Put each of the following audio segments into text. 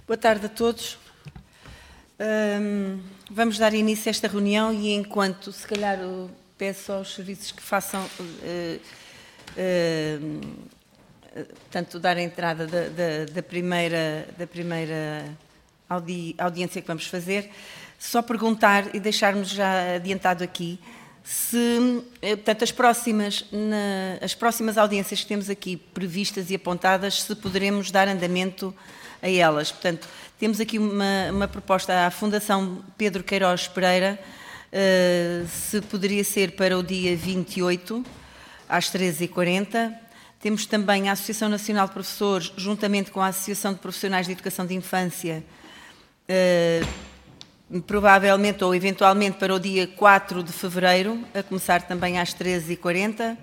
Boa tarde a todos. Vamos dar início a esta reunião e, enquanto, se calhar, peço aos serviços que façam, portanto, dar a entrada da primeira audiência que vamos fazer, só perguntar e deixarmos já adiantado aqui se, portanto, as próximas audiências que temos aqui previstas e apontadas, se poderemos dar andamento a elas. Portanto, temos aqui uma proposta à Fundação Pedro Queiroz Pereira, se poderia ser para o dia 28, às 13h40. Temos também a Associação Nacional de Professores, juntamente com a Associação de Profissionais de Educação de Infância, provavelmente ou eventualmente para o dia 4 de fevereiro, a começar também às 13h40.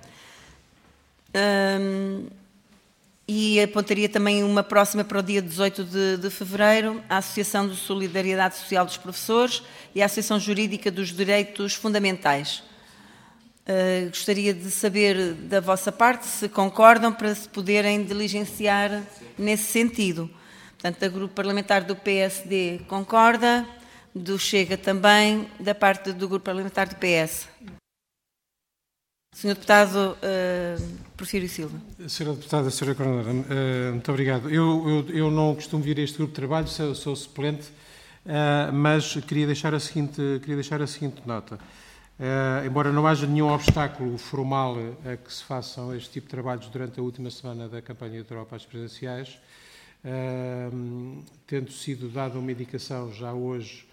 E apontaria também uma próxima para o dia 18 de fevereiro, a Associação de Solidariedade Social dos Professores e a Associação Jurídica dos Direitos Fundamentais. Gostaria de saber da vossa parte se concordam para se poderem diligenciar nesse sentido. Portanto, o Grupo Parlamentar do PSD concorda, do Chega também, da parte do Grupo Parlamentar do PS. Sr. Deputado Porfírio Silva. Sra. Deputada, Sra. Coordenadora, muito obrigado. Eu não costumo vir a este grupo de trabalho, sou suplente, mas queria deixar a seguinte nota. Embora não haja nenhum obstáculo formal a que se façam este tipo de trabalhos durante a última semana da campanha eleitoral para as presidenciais, tendo sido dada uma indicação já hoje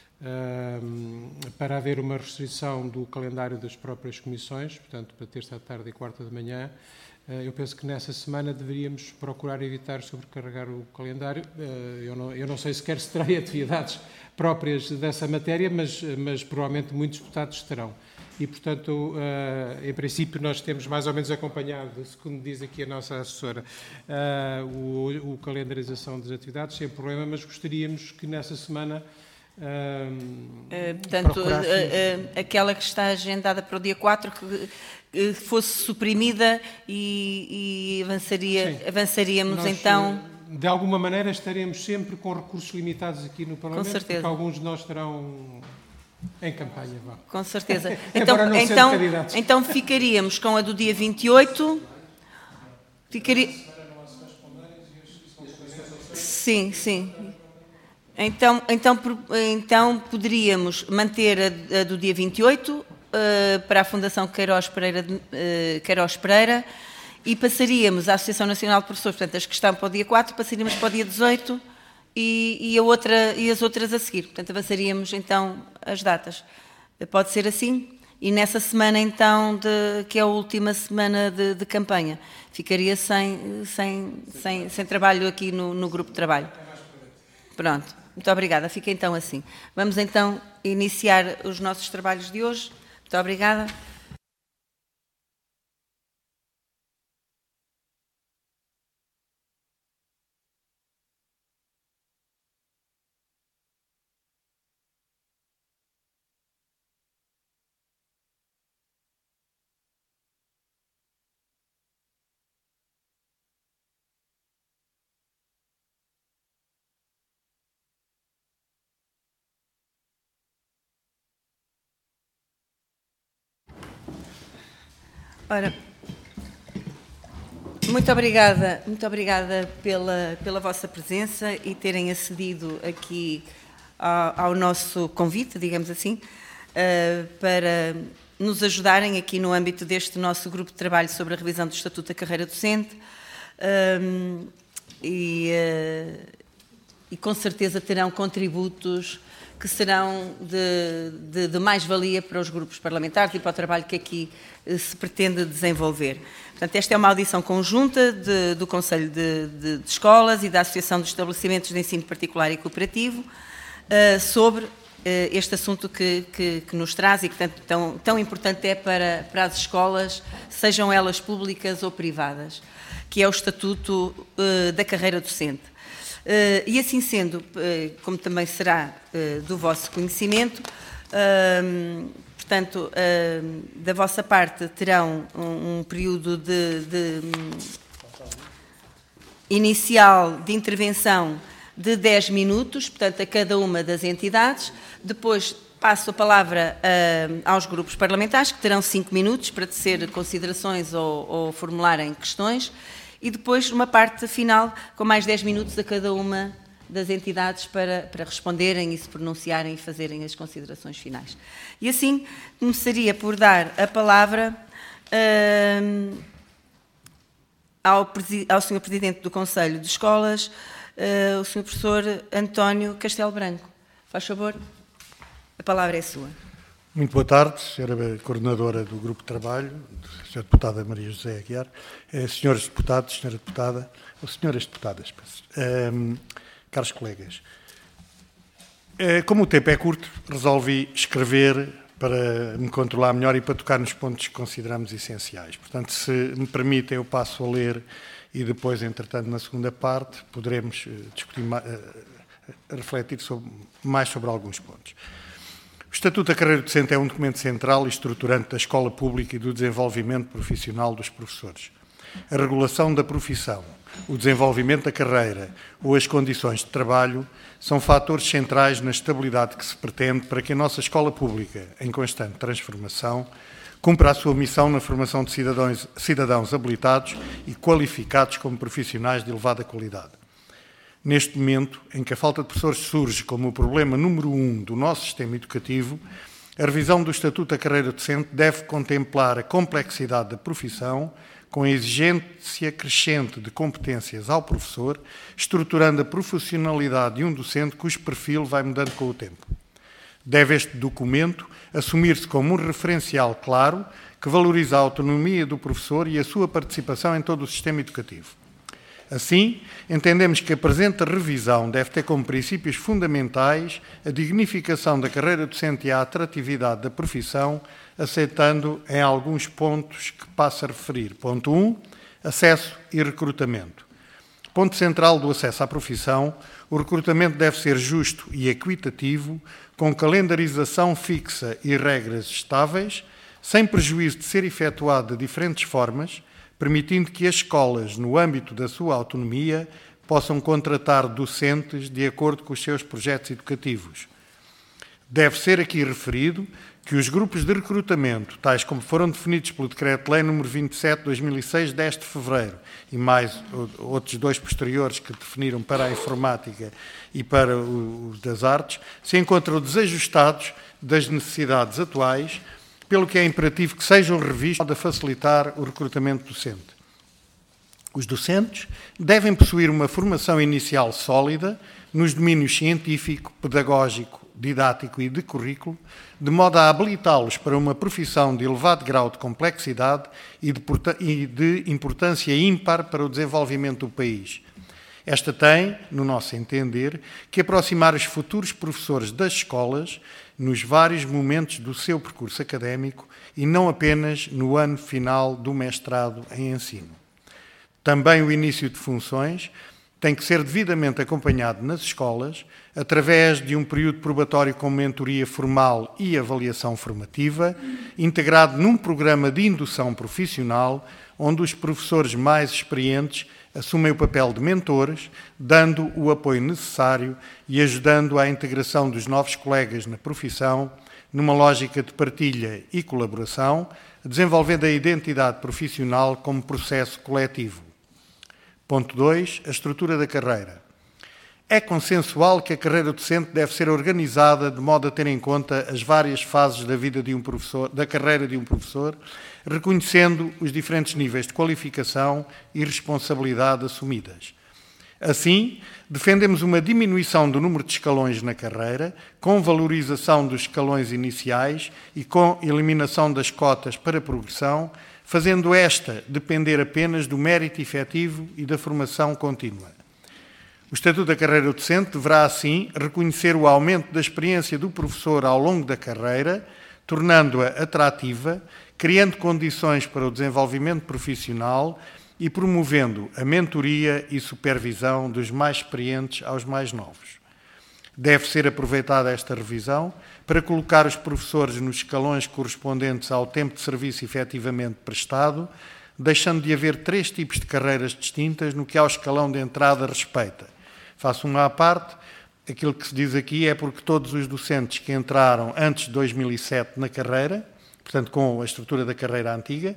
para haver uma restrição do calendário das próprias comissões, portanto, para terça à tarde e quarta de manhã, eu penso que nessa semana deveríamos procurar evitar sobrecarregar o calendário. Eu não sei sequer se terei atividades próprias dessa matéria, mas provavelmente muitos deputados terão. E, portanto, em princípio, nós temos mais ou menos acompanhado, segundo diz aqui a nossa assessora, a calendarização das atividades, sem problema, mas gostaríamos que nessa semana portanto, aquela que está agendada para o dia 4 que fosse suprimida e avançaríamos. Nós, então. De alguma maneira estaremos sempre com recursos limitados aqui no Parlamento, com certeza, porque alguns de nós estarão em campanha. Vá. Com certeza. Então ficaríamos com a do dia 28. Sim. Então poderíamos manter a do dia 28 para a Fundação Queiroz Pereira e passaríamos à Associação Nacional de Professores, portanto, as que estão para o dia 4, passaríamos para o dia 18 e as outras a seguir. Portanto, avançaríamos então as datas. Pode ser assim? E nessa semana, então, que é a última semana de campanha, ficaria sem trabalho aqui no grupo de trabalho. Pronto. Muito obrigada. Fica então assim. Vamos então iniciar os nossos trabalhos de hoje. Muito obrigada. Ora, muito obrigada pela vossa presença e terem acedido aqui ao nosso convite, digamos assim, para nos ajudarem aqui no âmbito deste nosso grupo de trabalho sobre a revisão do Estatuto da Carreira Docente e com certeza terão contributos que serão de mais-valia para os grupos parlamentares e para o trabalho que aqui se pretende desenvolver. Portanto, esta é uma audição conjunta do Conselho de Escolas e da Associação dos Estabelecimentos de Ensino Particular e Cooperativo sobre este assunto que nos traz e que tão importante é para as escolas, sejam elas públicas ou privadas, que é o Estatuto da Carreira Docente. E assim sendo, como também será do vosso conhecimento, portanto, da vossa parte terão um período inicial de intervenção de 10 minutos, portanto, a cada uma das entidades. Depois passo a palavra aos grupos parlamentares, que terão 5 minutos para tecer considerações ou formularem questões, e depois uma parte final com mais 10 minutos a cada uma das entidades para responderem e se pronunciarem e fazerem as considerações finais. E assim, começaria por dar a palavra ao Sr. Presidente do Conselho de Escolas, o Sr. Professor António Castelo Branco. Faz favor, a palavra é sua. Muito boa tarde, Sra. Coordenadora do Grupo de Trabalho, Sra. Deputada Maria José Aguiar, Srs. Deputados, Sra. Deputada, ou Sras. Deputadas, caros colegas. Como o tempo é curto, resolvi escrever para me controlar melhor e para tocar nos pontos que consideramos essenciais. Portanto, se me permitem, eu passo a ler e depois, entretanto, na segunda parte, poderemos discutir, refletir mais sobre alguns pontos. O Estatuto da Carreira Docente é um documento central e estruturante da escola pública e do desenvolvimento profissional dos professores. A regulação da profissão, o desenvolvimento da carreira ou as condições de trabalho são fatores centrais na estabilidade que se pretende para que a nossa escola pública, em constante transformação, cumpra a sua missão na formação de cidadãos habilitados e qualificados como profissionais de elevada qualidade. Neste momento, em que a falta de professores surge como o problema número 1 do nosso sistema educativo, a revisão do Estatuto da Carreira Docente deve contemplar a complexidade da profissão, com a exigência crescente de competências ao professor, estruturando a profissionalidade de um docente cujo perfil vai mudando com o tempo. Deve este documento assumir-se como um referencial claro que valoriza a autonomia do professor e a sua participação em todo o sistema educativo. Assim, entendemos que a presente revisão deve ter como princípios fundamentais a dignificação da carreira docente e a atratividade da profissão, aceitando em alguns pontos que passo a referir. Ponto 1, acesso e recrutamento. Ponto central do acesso à profissão, o recrutamento deve ser justo e equitativo, com calendarização fixa e regras estáveis, sem prejuízo de ser efetuado de diferentes formas, permitindo que as escolas, no âmbito da sua autonomia, possam contratar docentes de acordo com os seus projetos educativos. Deve ser aqui referido que os grupos de recrutamento, tais como foram definidos pelo Decreto-Lei nº 27 de 2006, 10 de fevereiro, e mais outros 2 posteriores que definiram para a informática e para os das artes, se encontram desajustados das necessidades atuais, pelo que é imperativo que sejam revistos para facilitar o recrutamento docente. Os docentes devem possuir uma formação inicial sólida nos domínios científico, pedagógico, didático e de currículo, de modo a habilitá-los para uma profissão de elevado grau de complexidade e de importância ímpar para o desenvolvimento do país. Esta tem, no nosso entender, que aproximar os futuros professores das escolas nos vários momentos do seu percurso académico e não apenas no ano final do mestrado em ensino. Também o início de funções tem que ser devidamente acompanhado nas escolas, através de um período probatório com mentoria formal e avaliação formativa, integrado num programa de indução profissional, onde os professores mais experientes assumem o papel de mentores, dando o apoio necessário e ajudando à integração dos novos colegas na profissão, numa lógica de partilha e colaboração, desenvolvendo a identidade profissional como processo coletivo. Ponto 2. A estrutura da carreira. É consensual que a carreira docente deve ser organizada de modo a ter em conta as várias fases da vida de um professor, da carreira de um professor, reconhecendo os diferentes níveis de qualificação e responsabilidade assumidas. Assim, defendemos uma diminuição do número de escalões na carreira, com valorização dos escalões iniciais e com eliminação das cotas para progressão, fazendo esta depender apenas do mérito efetivo e da formação contínua. O Estatuto da Carreira Docente deverá, assim, reconhecer o aumento da experiência do professor ao longo da carreira, tornando-a atrativa, criando condições para o desenvolvimento profissional e promovendo a mentoria e supervisão dos mais experientes aos mais novos. Deve ser aproveitada esta revisão para colocar os professores nos escalões correspondentes ao tempo de serviço efetivamente prestado, deixando de haver 3 tipos de carreiras distintas no que ao escalão de entrada respeita: Faço uma à parte. Aquilo que se diz aqui é porque todos os docentes que entraram antes de 2007 na carreira, portanto com a estrutura da carreira antiga,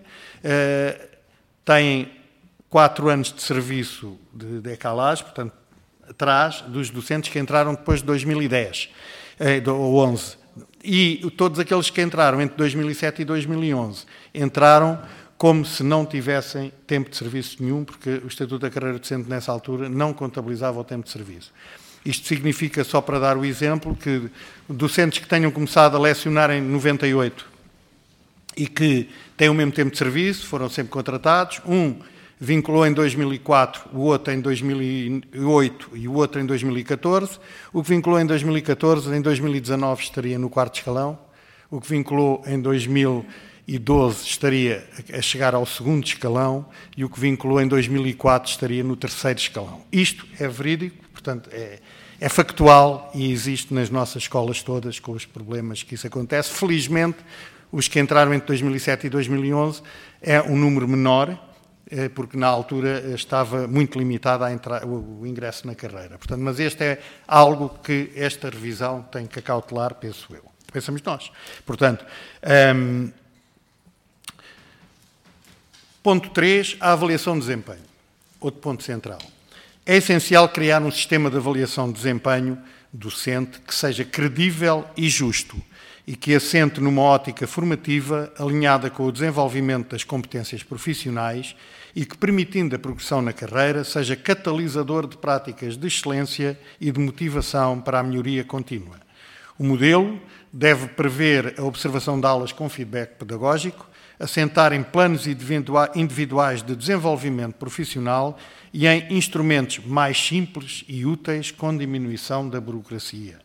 têm 4 anos de serviço de decalagem, portanto, atrás dos docentes que entraram depois de 2010, ou 11. E todos aqueles que entraram entre 2007 e 2011 entraram como se não tivessem tempo de serviço nenhum, porque o Estatuto da Carreira Docente nessa altura não contabilizava o tempo de serviço. Isto significa, só para dar o exemplo, que docentes que tenham começado a lecionar em 98 e que têm o mesmo tempo de serviço, foram sempre contratados, um vinculou em 2004, o outro em 2008 e o outro em 2014. O que vinculou em 2014, em 2019 estaria no 4º escalão. O que vinculou em 2012 estaria a chegar ao 2º escalão e o que vinculou em 2004 estaria no 3º escalão. Isto é verídico, portanto, é factual e existe nas nossas escolas todas com os problemas que isso acontece. Felizmente, os que entraram entre 2007 e 2011 é um número menor, porque na altura estava muito limitado o ingresso na carreira. Portanto, mas este é algo que esta revisão tem que acautelar, penso eu. Pensamos nós. Portanto, ponto 3, a avaliação de desempenho. Outro ponto central. É essencial criar um sistema de avaliação de desempenho docente que seja credível e justo e que assente numa ótica formativa alinhada com o desenvolvimento das competências profissionais e que, permitindo a progressão na carreira, seja catalisador de práticas de excelência e de motivação para a melhoria contínua. O modelo deve prever a observação de aulas com feedback pedagógico, assentar em planos individuais de desenvolvimento profissional e em instrumentos mais simples e úteis com diminuição da burocracia.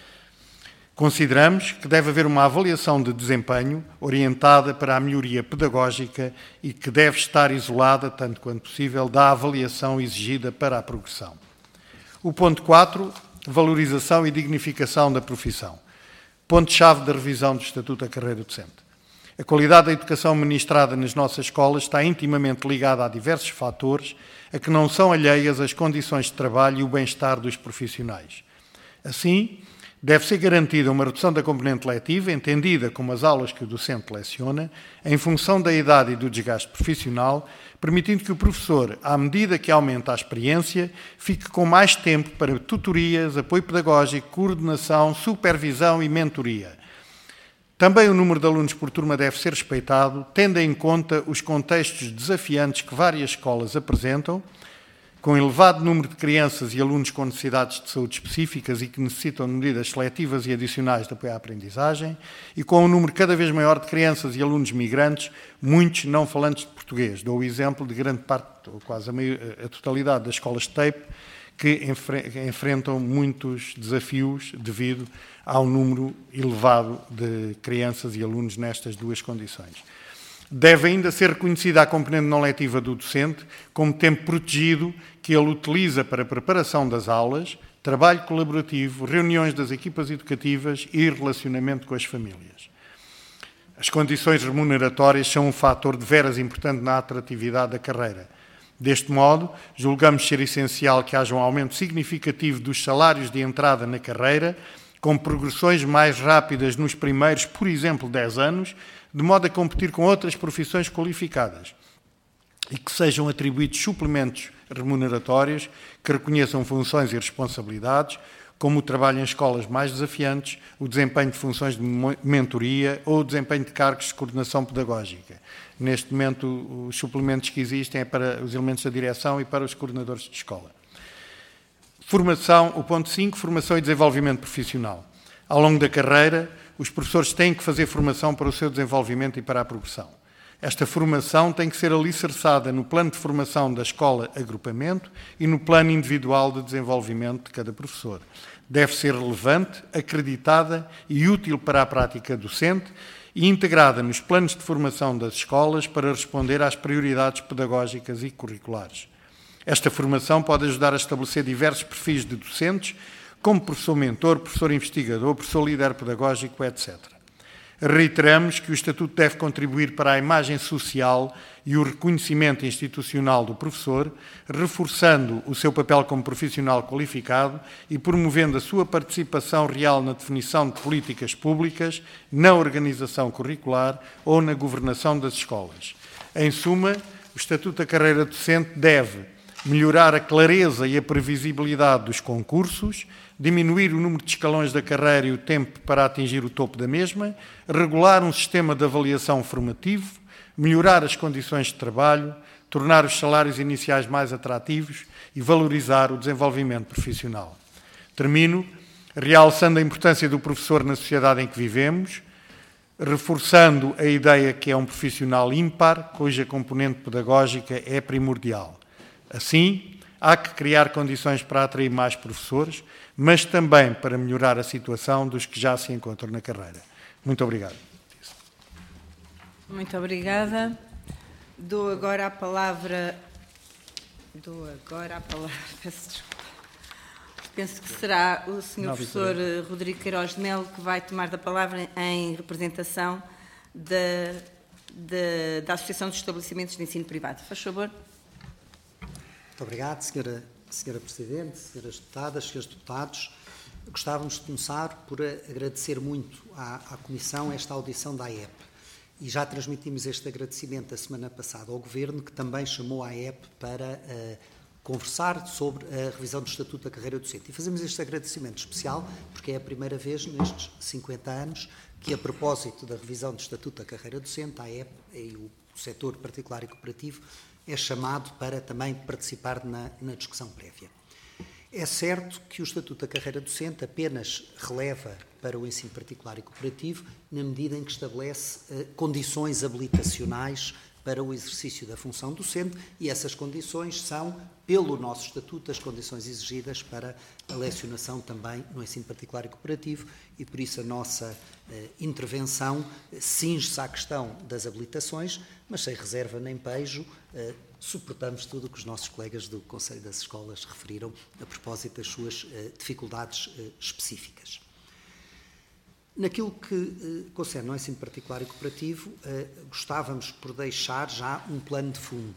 Consideramos que deve haver uma avaliação de desempenho orientada para a melhoria pedagógica e que deve estar isolada, tanto quanto possível, da avaliação exigida para a progressão. O ponto 4, valorização e dignificação da profissão. Ponto-chave da revisão do Estatuto da Carreira Docente. A qualidade da educação ministrada nas nossas escolas está intimamente ligada a diversos fatores a que não são alheias as condições de trabalho e o bem-estar dos profissionais. Assim, deve ser garantida uma redução da componente letiva, entendida como as aulas que o docente leciona, em função da idade e do desgaste profissional, permitindo que o professor, à medida que aumenta a experiência, fique com mais tempo para tutorias, apoio pedagógico, coordenação, supervisão e mentoria. Também o número de alunos por turma deve ser respeitado, tendo em conta os contextos desafiantes que várias escolas apresentam, com elevado número de crianças e alunos com necessidades de saúde específicas e que necessitam de medidas seletivas e adicionais de apoio à aprendizagem, e com um número cada vez maior de crianças e alunos migrantes, muitos não falantes de português. Dou o exemplo de grande parte, ou quase a totalidade das escolas de TAPE, que enfrentam muitos desafios devido ao número elevado de crianças e alunos nestas duas condições. Deve ainda ser reconhecida a componente não letiva do docente como tempo protegido que ele utiliza para a preparação das aulas, trabalho colaborativo, reuniões das equipas educativas e relacionamento com as famílias. As condições remuneratórias são um fator de veras importante na atratividade da carreira. Deste modo, julgamos ser essencial que haja um aumento significativo dos salários de entrada na carreira, com progressões mais rápidas nos primeiros, por exemplo, 10 anos, de modo a competir com outras profissões qualificadas e que sejam atribuídos suplementos remuneratórios que reconheçam funções e responsabilidades, como o trabalho em escolas mais desafiantes, o desempenho de funções de mentoria ou o desempenho de cargos de coordenação pedagógica. Neste momento, os suplementos que existem é para os elementos da direção e para os coordenadores de escola. Formação, o ponto 5, formação e desenvolvimento profissional. Ao longo da carreira, os professores têm que fazer formação para o seu desenvolvimento e para a progressão. Esta formação tem que ser alicerçada no plano de formação da escola agrupamento e no plano individual de desenvolvimento de cada professor. Deve ser relevante, acreditada e útil para a prática docente e integrada nos planos de formação das escolas para responder às prioridades pedagógicas e curriculares. Esta formação pode ajudar a estabelecer diversos perfis de docentes, como professor mentor, professor investigador, professor líder pedagógico, etc. reiteramos que o Estatuto deve contribuir para a imagem social e o reconhecimento institucional do professor, reforçando o seu papel como profissional qualificado e promovendo a sua participação real na definição de políticas públicas, na organização curricular ou na governação das escolas. Em suma, o Estatuto da Carreira Docente deve melhorar a clareza e a previsibilidade dos concursos, diminuir o número de escalões da carreira e o tempo para atingir o topo da mesma, regular um sistema de avaliação formativo, melhorar as condições de trabalho, tornar os salários iniciais mais atrativos e valorizar o desenvolvimento profissional. Termino realçando a importância do professor na sociedade em que vivemos, reforçando a ideia que é um profissional ímpar, cuja componente pedagógica é primordial. Assim, há que criar condições para atrair mais professores, mas também para melhorar a situação dos que já se encontram na carreira. Muito obrigado. Muito obrigada. Dou agora a palavra, peço desculpa. Penso que será o Sr. Professor Rodrigo Queiroz de Melo que vai tomar da palavra em representação da Associação dos Estabelecimentos de Ensino Privado. Faz favor. Muito obrigado, Senhora Presidente, Senhoras Deputadas, Senhores Deputados. Gostávamos de começar por agradecer muito à Comissão esta audição da AEP. E já transmitimos este agradecimento a semana passada ao Governo, que também chamou a AEP para conversar sobre a revisão do Estatuto da Carreira Docente. E fazemos este agradecimento especial porque é a primeira vez nestes 50 anos que, a propósito da revisão do Estatuto da Carreira Docente, a AEP e o setor particular e cooperativo é chamado para também participar na discussão prévia. É certo que o Estatuto da Carreira Docente apenas releva para o ensino particular e cooperativo na medida em que estabelece condições habilitacionais para o exercício da função docente e essas condições são, pelo nosso Estatuto, as condições exigidas para a lecionação também no ensino particular e cooperativo e por isso a nossa intervenção cinge-se à questão das habilitações, mas sem reserva nem pejo, suportamos tudo o que os nossos colegas do Conselho das Escolas referiram a propósito das suas dificuldades específicas. Naquilo que concerne ao ensino particular e cooperativo, gostávamos por deixar já um plano de fundo.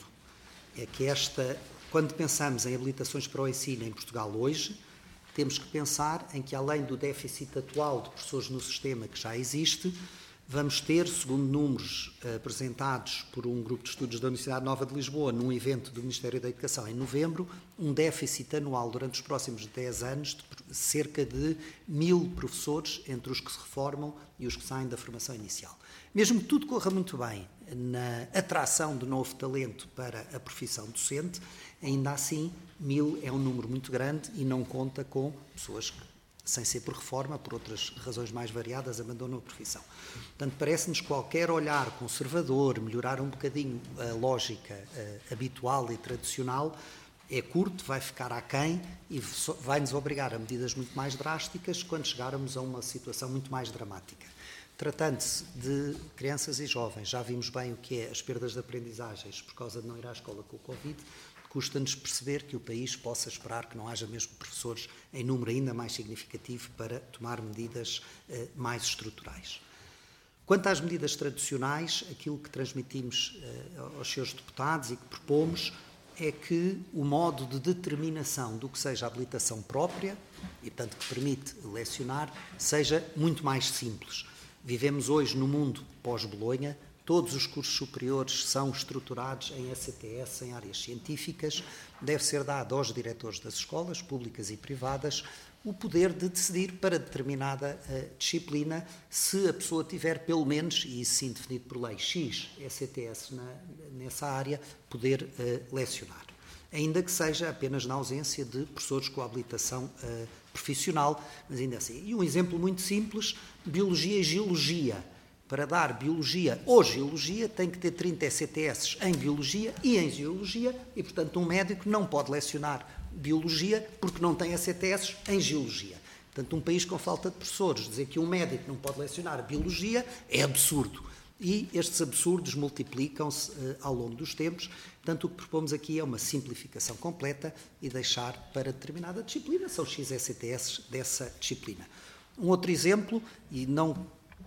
É que quando pensamos em habilitações para o ensino em Portugal hoje, temos que pensar em que, além do déficit atual de professores no sistema que já existe, vamos ter, segundo números apresentados por um grupo de estudos da Universidade Nova de Lisboa, num evento do Ministério da Educação em novembro, um déficit anual durante os próximos 10 anos de cerca de 1000 professores entre os que se reformam e os que saem da formação inicial. Mesmo que tudo corra muito bem na atração de novo talento para a profissão docente, ainda assim 1000 é um número muito grande e não conta com pessoas que, sem ser por reforma, por outras razões mais variadas, abandonam a profissão. Portanto, parece-nos que qualquer olhar conservador, melhorar um bocadinho a lógica habitual e tradicional, é curto, vai ficar aquém e vai-nos obrigar a medidas muito mais drásticas quando chegarmos a uma situação muito mais dramática. Tratando-se de crianças e jovens, já vimos bem o que é as perdas de aprendizagens por causa de não ir à escola com o Covid, custa-nos perceber que o país possa esperar que não haja mesmo professores em número ainda mais significativo para tomar medidas mais estruturais. Quanto às medidas tradicionais, aquilo que transmitimos aos seus deputados e que propomos é que o modo de determinação do que seja a habilitação própria, e portanto que permite lecionar, seja muito mais simples. Vivemos hoje no mundo pós-Bolonha, todos os cursos superiores são estruturados em ECTS, em áreas científicas. Deve ser dado aos diretores das escolas, públicas e privadas, o poder de decidir para determinada disciplina, se a pessoa tiver pelo menos, e isso sim definido por lei, X ECTS nessa área, poder lecionar. Ainda que seja apenas na ausência de professores com habilitação profissional, mas ainda assim. E um exemplo muito simples, biologia e geologia. Para dar biologia ou geologia tem que ter 30 ECTS em biologia e em geologia e, portanto, um médico não pode lecionar biologia porque não tem ECTS em geologia. Portanto, um país com falta de professores, dizer que um médico não pode lecionar biologia é absurdo. E estes absurdos multiplicam-se ao longo dos tempos. Portanto, o que propomos aqui é uma simplificação completa e deixar para determinada disciplina, são X ECTS dessa disciplina. Um outro exemplo, e não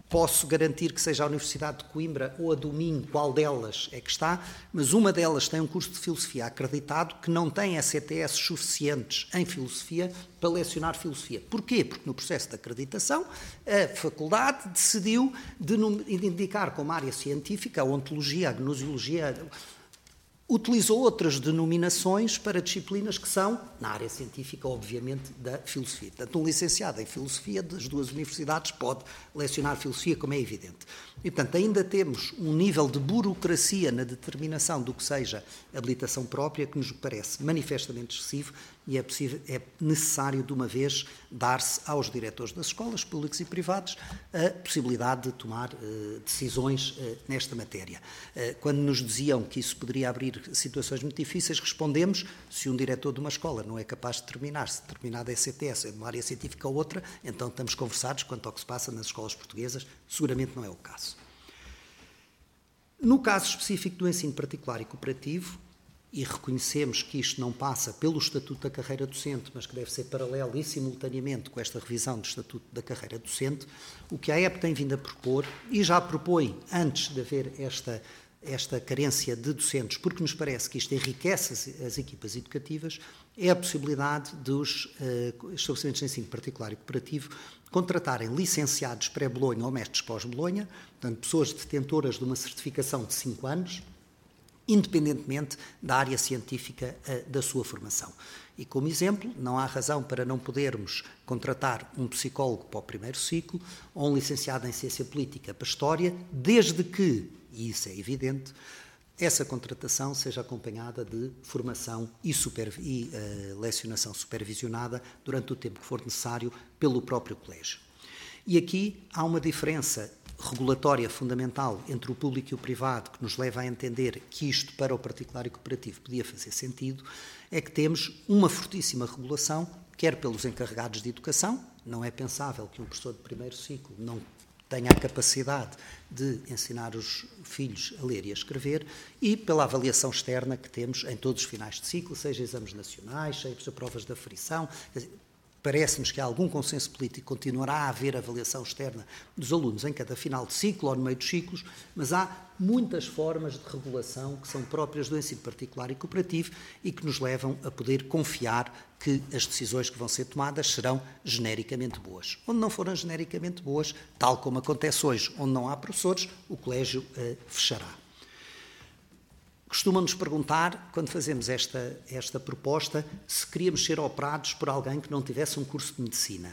posso garantir que seja a Universidade de Coimbra ou a do Minho, qual delas é que está, mas uma delas tem um curso de filosofia acreditado que não tem ECTS suficientes em filosofia para lecionar filosofia. Porquê? Porque no processo de acreditação a faculdade decidiu indicar como área científica a ontologia, a gnosiologia, utilizou outras denominações para disciplinas que são, na área científica, obviamente, da filosofia. Portanto, um licenciado em filosofia das duas universidades pode lecionar filosofia, como é evidente. E, portanto, ainda temos um nível de burocracia na determinação do que seja habilitação própria que nos parece manifestamente excessivo e é necessário, de uma vez, dar-se aos diretores das escolas públicas e privadas a possibilidade de tomar decisões nesta matéria. Quando nos diziam que isso poderia abrir situações muito difíceis, respondemos: se um diretor de uma escola não é capaz de determinar se determinada ECTS é de uma área científica ou outra, então estamos conversados quanto ao que se passa nas escolas portuguesas. Seguramente não é o caso. No caso específico do ensino particular e cooperativo, e reconhecemos que isto não passa pelo Estatuto da Carreira Docente, mas que deve ser paralelo e simultaneamente com esta revisão do Estatuto da Carreira Docente, o que a AEP tem vindo a propor, e já propõe antes de haver esta carência de docentes, porque nos parece que isto enriquece as equipas educativas, é a possibilidade dos estabelecimentos de ensino particular e cooperativo contratarem licenciados pré-Bolonha ou mestres pós-Bolonha, portanto, pessoas detentoras de uma certificação de 5 anos, independentemente da área científica da sua formação. E, como exemplo, não há razão para não podermos contratar um psicólogo para o primeiro ciclo ou um licenciado em Ciência Política para História, desde que, e isso é evidente, essa contratação seja acompanhada de formação e lecionação supervisionada durante o tempo que for necessário pelo próprio colégio. E aqui há uma diferença regulatória fundamental entre o público e o privado que nos leva a entender que isto para o particular e cooperativo podia fazer sentido, é que temos uma fortíssima regulação, quer pelos encarregados de educação, não é pensável que um professor de primeiro ciclo não tenha a capacidade de ensinar os filhos a ler e a escrever, e pela avaliação externa que temos em todos os finais de ciclo, seja exames nacionais, seja provas de aferição. Parece-nos que há algum consenso político, continuará a haver avaliação externa dos alunos em cada final de ciclo ou no meio dos ciclos, mas há muitas formas de regulação que são próprias do ensino particular e cooperativo e que nos levam a poder confiar que as decisões que vão ser tomadas serão genericamente boas. Onde não forem genericamente boas, tal como acontece hoje, onde não há professores, o colégio fechará. Costumam-nos perguntar, quando fazemos esta proposta, se queríamos ser operados por alguém que não tivesse um curso de medicina.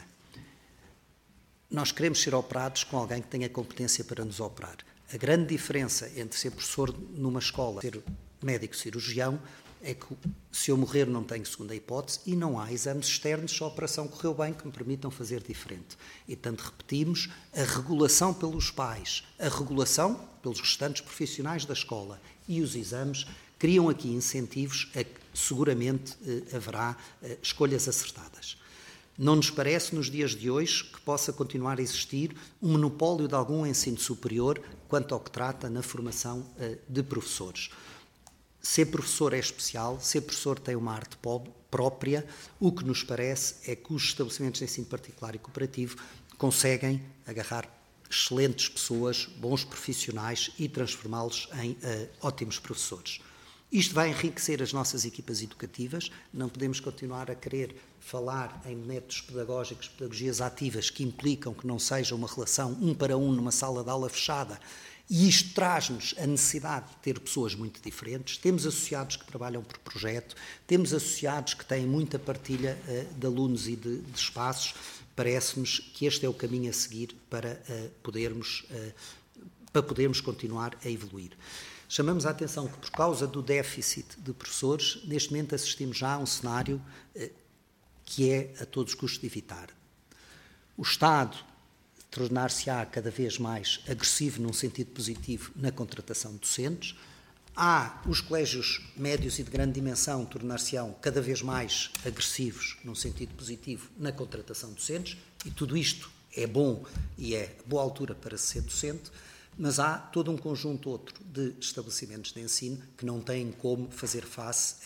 Nós queremos ser operados com alguém que tenha competência para nos operar. A grande diferença entre ser professor numa escola e ser médico cirurgião é que, se eu morrer, não tenho segunda hipótese e não há exames externos se a operação correu bem que me permitam fazer diferente. E, tanto repetimos, a regulação pelos pais, a regulação pelos restantes profissionais da escola e os exames criam aqui incentivos a que seguramente haverá escolhas acertadas. Não nos parece, nos dias de hoje, que possa continuar a existir um monopólio de algum ensino superior quanto ao que trata na formação de professores. Ser professor é especial, ser professor tem uma arte própria. O que nos parece é que os estabelecimentos de ensino particular e cooperativo conseguem agarrar excelentes pessoas, bons profissionais e transformá-los em ótimos professores. Isto vai enriquecer as nossas equipas educativas, não podemos continuar a querer falar em métodos pedagógicos, pedagogias ativas, que implicam que não seja uma relação 1 para 1 numa sala de aula fechada, e isto traz-nos a necessidade de ter pessoas muito diferentes. Temos associados que trabalham por projeto, temos associados que têm muita partilha de alunos e de espaços. Parece-nos que este é o caminho a seguir para podermos continuar a evoluir. Chamamos a atenção que, por causa do déficit de professores, neste momento assistimos já a um cenário que é a todos os custos de evitar. O Estado tornar-se-á cada vez mais agressivo num sentido positivo na contratação de docentes. Os colégios médios e de grande dimensão tornar-se-ão cada vez mais agressivos num sentido positivo na contratação de docentes, e tudo isto é bom e é boa altura para ser docente, mas há todo um conjunto outro de estabelecimentos de ensino que não têm como fazer face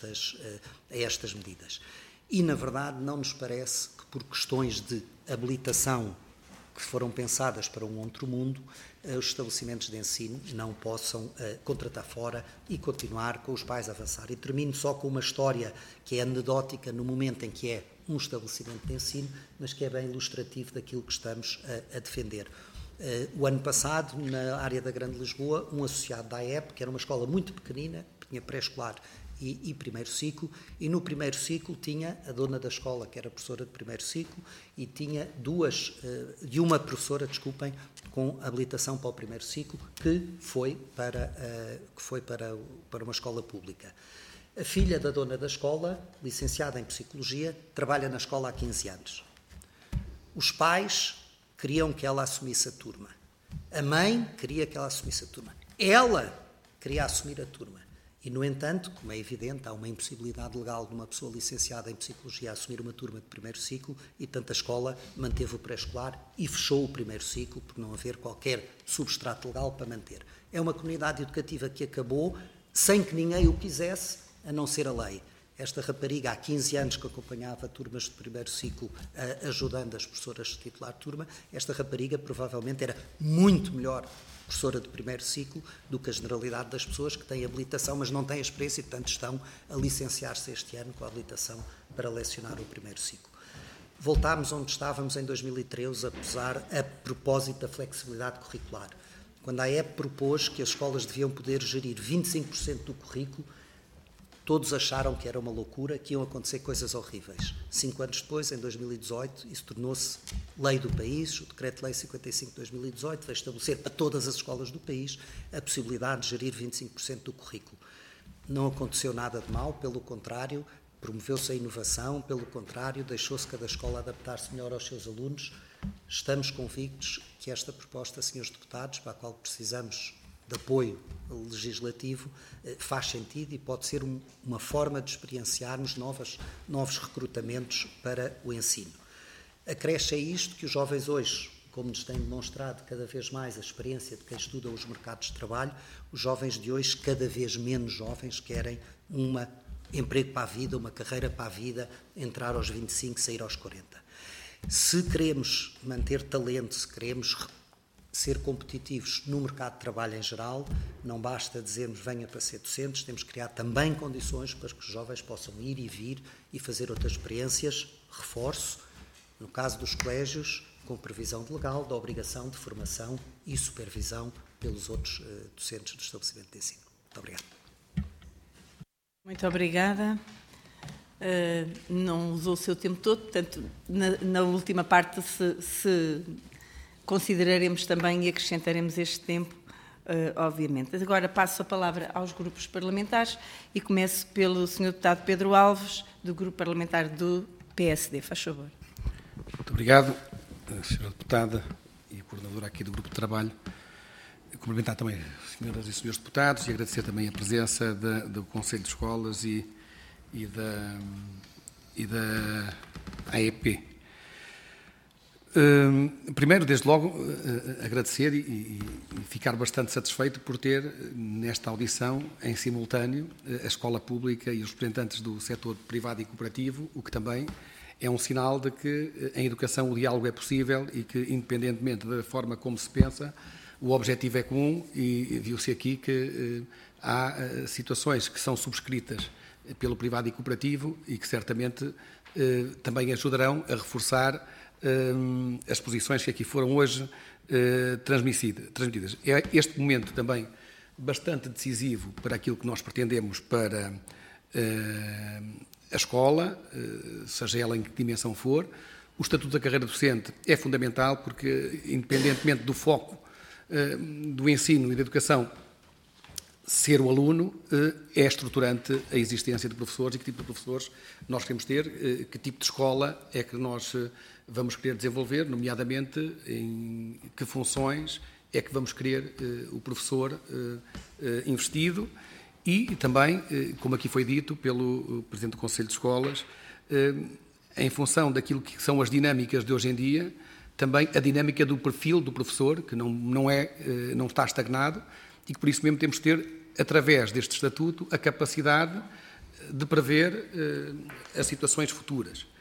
a estas medidas. E, na verdade, não nos parece que por questões de habilitação que foram pensadas para um outro mundo, os estabelecimentos de ensino não possam contratar fora e continuar com os pais a avançar. E termino só com uma história que é anedótica no momento em que é um estabelecimento de ensino, mas que é bem ilustrativo daquilo que estamos a defender. O ano passado, na área da Grande Lisboa, um associado da AEP, que era uma escola muito pequenina, tinha pré-escolar e primeiro ciclo, e no primeiro ciclo tinha a dona da escola, que era professora de primeiro ciclo, e tinha uma professora, desculpem, com habilitação para o primeiro ciclo, que foi para uma escola pública. A filha da dona da escola, licenciada em Psicologia, trabalha na escola há 15 anos. Os pais queriam que ela assumisse a turma. A mãe queria que ela assumisse a turma. Ela queria assumir a turma. E, no entanto, como é evidente, há uma impossibilidade legal de uma pessoa licenciada em Psicologia assumir uma turma de primeiro ciclo e, tanto, a escola manteve o pré-escolar e fechou o primeiro ciclo por não haver qualquer substrato legal para manter. É uma comunidade educativa que acabou sem que ninguém o quisesse, a não ser a lei. Esta rapariga, há 15 anos que acompanhava turmas de primeiro ciclo, ajudando as professoras de titular de turma, esta rapariga provavelmente era muito melhor professora de primeiro ciclo do que a generalidade das pessoas que têm habilitação, mas não têm experiência e, portanto, estão a licenciar-se este ano com a habilitação para lecionar o primeiro ciclo. Voltámos onde estávamos em 2013, a propósito da flexibilidade curricular. Quando a AEP propôs que as escolas deviam poder gerir 25% do currículo, todos acharam que era uma loucura, que iam acontecer coisas horríveis. 5 anos depois, em 2018, isso tornou-se lei do país. O Decreto-Lei 55 de 2018 vai estabelecer para todas as escolas do país a possibilidade de gerir 25% do currículo. Não aconteceu nada de mal, pelo contrário, promoveu-se a inovação, pelo contrário, deixou-se cada escola adaptar-se melhor aos seus alunos. Estamos convictos que esta proposta, senhores deputados, para a qual precisamos de apoio legislativo, faz sentido e pode ser uma forma de experienciarmos novos recrutamentos para o ensino. Acresce a isto que os jovens hoje, como nos tem demonstrado cada vez mais a experiência de quem estuda os mercados de trabalho, os jovens de hoje, cada vez menos jovens, querem um emprego para a vida, uma carreira para a vida, entrar aos 25, sair aos 40. Se queremos manter talento, se queremos ser competitivos no mercado de trabalho em geral, não basta dizermos venha para ser docentes, temos que criar também condições para que os jovens possam ir e vir e fazer outras experiências, reforço, no caso dos colégios, com previsão legal da obrigação de formação e supervisão pelos outros docentes do estabelecimento de ensino. Muito obrigado. Muito obrigada. Não usou o seu tempo todo, portanto, na última parte, se consideraremos também e acrescentaremos este tempo, obviamente. Agora passo a palavra aos grupos parlamentares e começo pelo Sr. Deputado Pedro Alves, do Grupo Parlamentar do PSD. Faz favor. Muito obrigado, Sra. Deputada e coordenadora aqui do Grupo de Trabalho. Cumprimentar também as senhoras e senhores deputados e agradecer também a presença do Conselho de Escolas e da AEP. Primeiro, desde logo, agradecer e ficar bastante satisfeito por ter, nesta audição, em simultâneo, a escola pública e os representantes do setor privado e cooperativo, o que também é um sinal de que em educação o diálogo é possível e que, independentemente da forma como se pensa, o objetivo é comum e viu-se aqui que há situações que são subscritas pelo privado e cooperativo e que certamente também ajudarão a reforçar as posições que aqui foram hoje transmitidas. É este momento também bastante decisivo para aquilo que nós pretendemos para a escola, seja ela em que dimensão for. O Estatuto da Carreira Docente é fundamental porque, independentemente do foco do ensino e da educação, ser o aluno é estruturante a existência de professores e que tipo de professores nós queremos ter, que tipo de escola é que nós vamos querer desenvolver, nomeadamente em que funções é que vamos querer o professor investido e também, como aqui foi dito pelo Presidente do Conselho de Escolas, em função daquilo que são as dinâmicas de hoje em dia, também a dinâmica do perfil do professor, que não está estagnado e que por isso mesmo temos de ter, através deste estatuto, a capacidade de prever as situações futuras.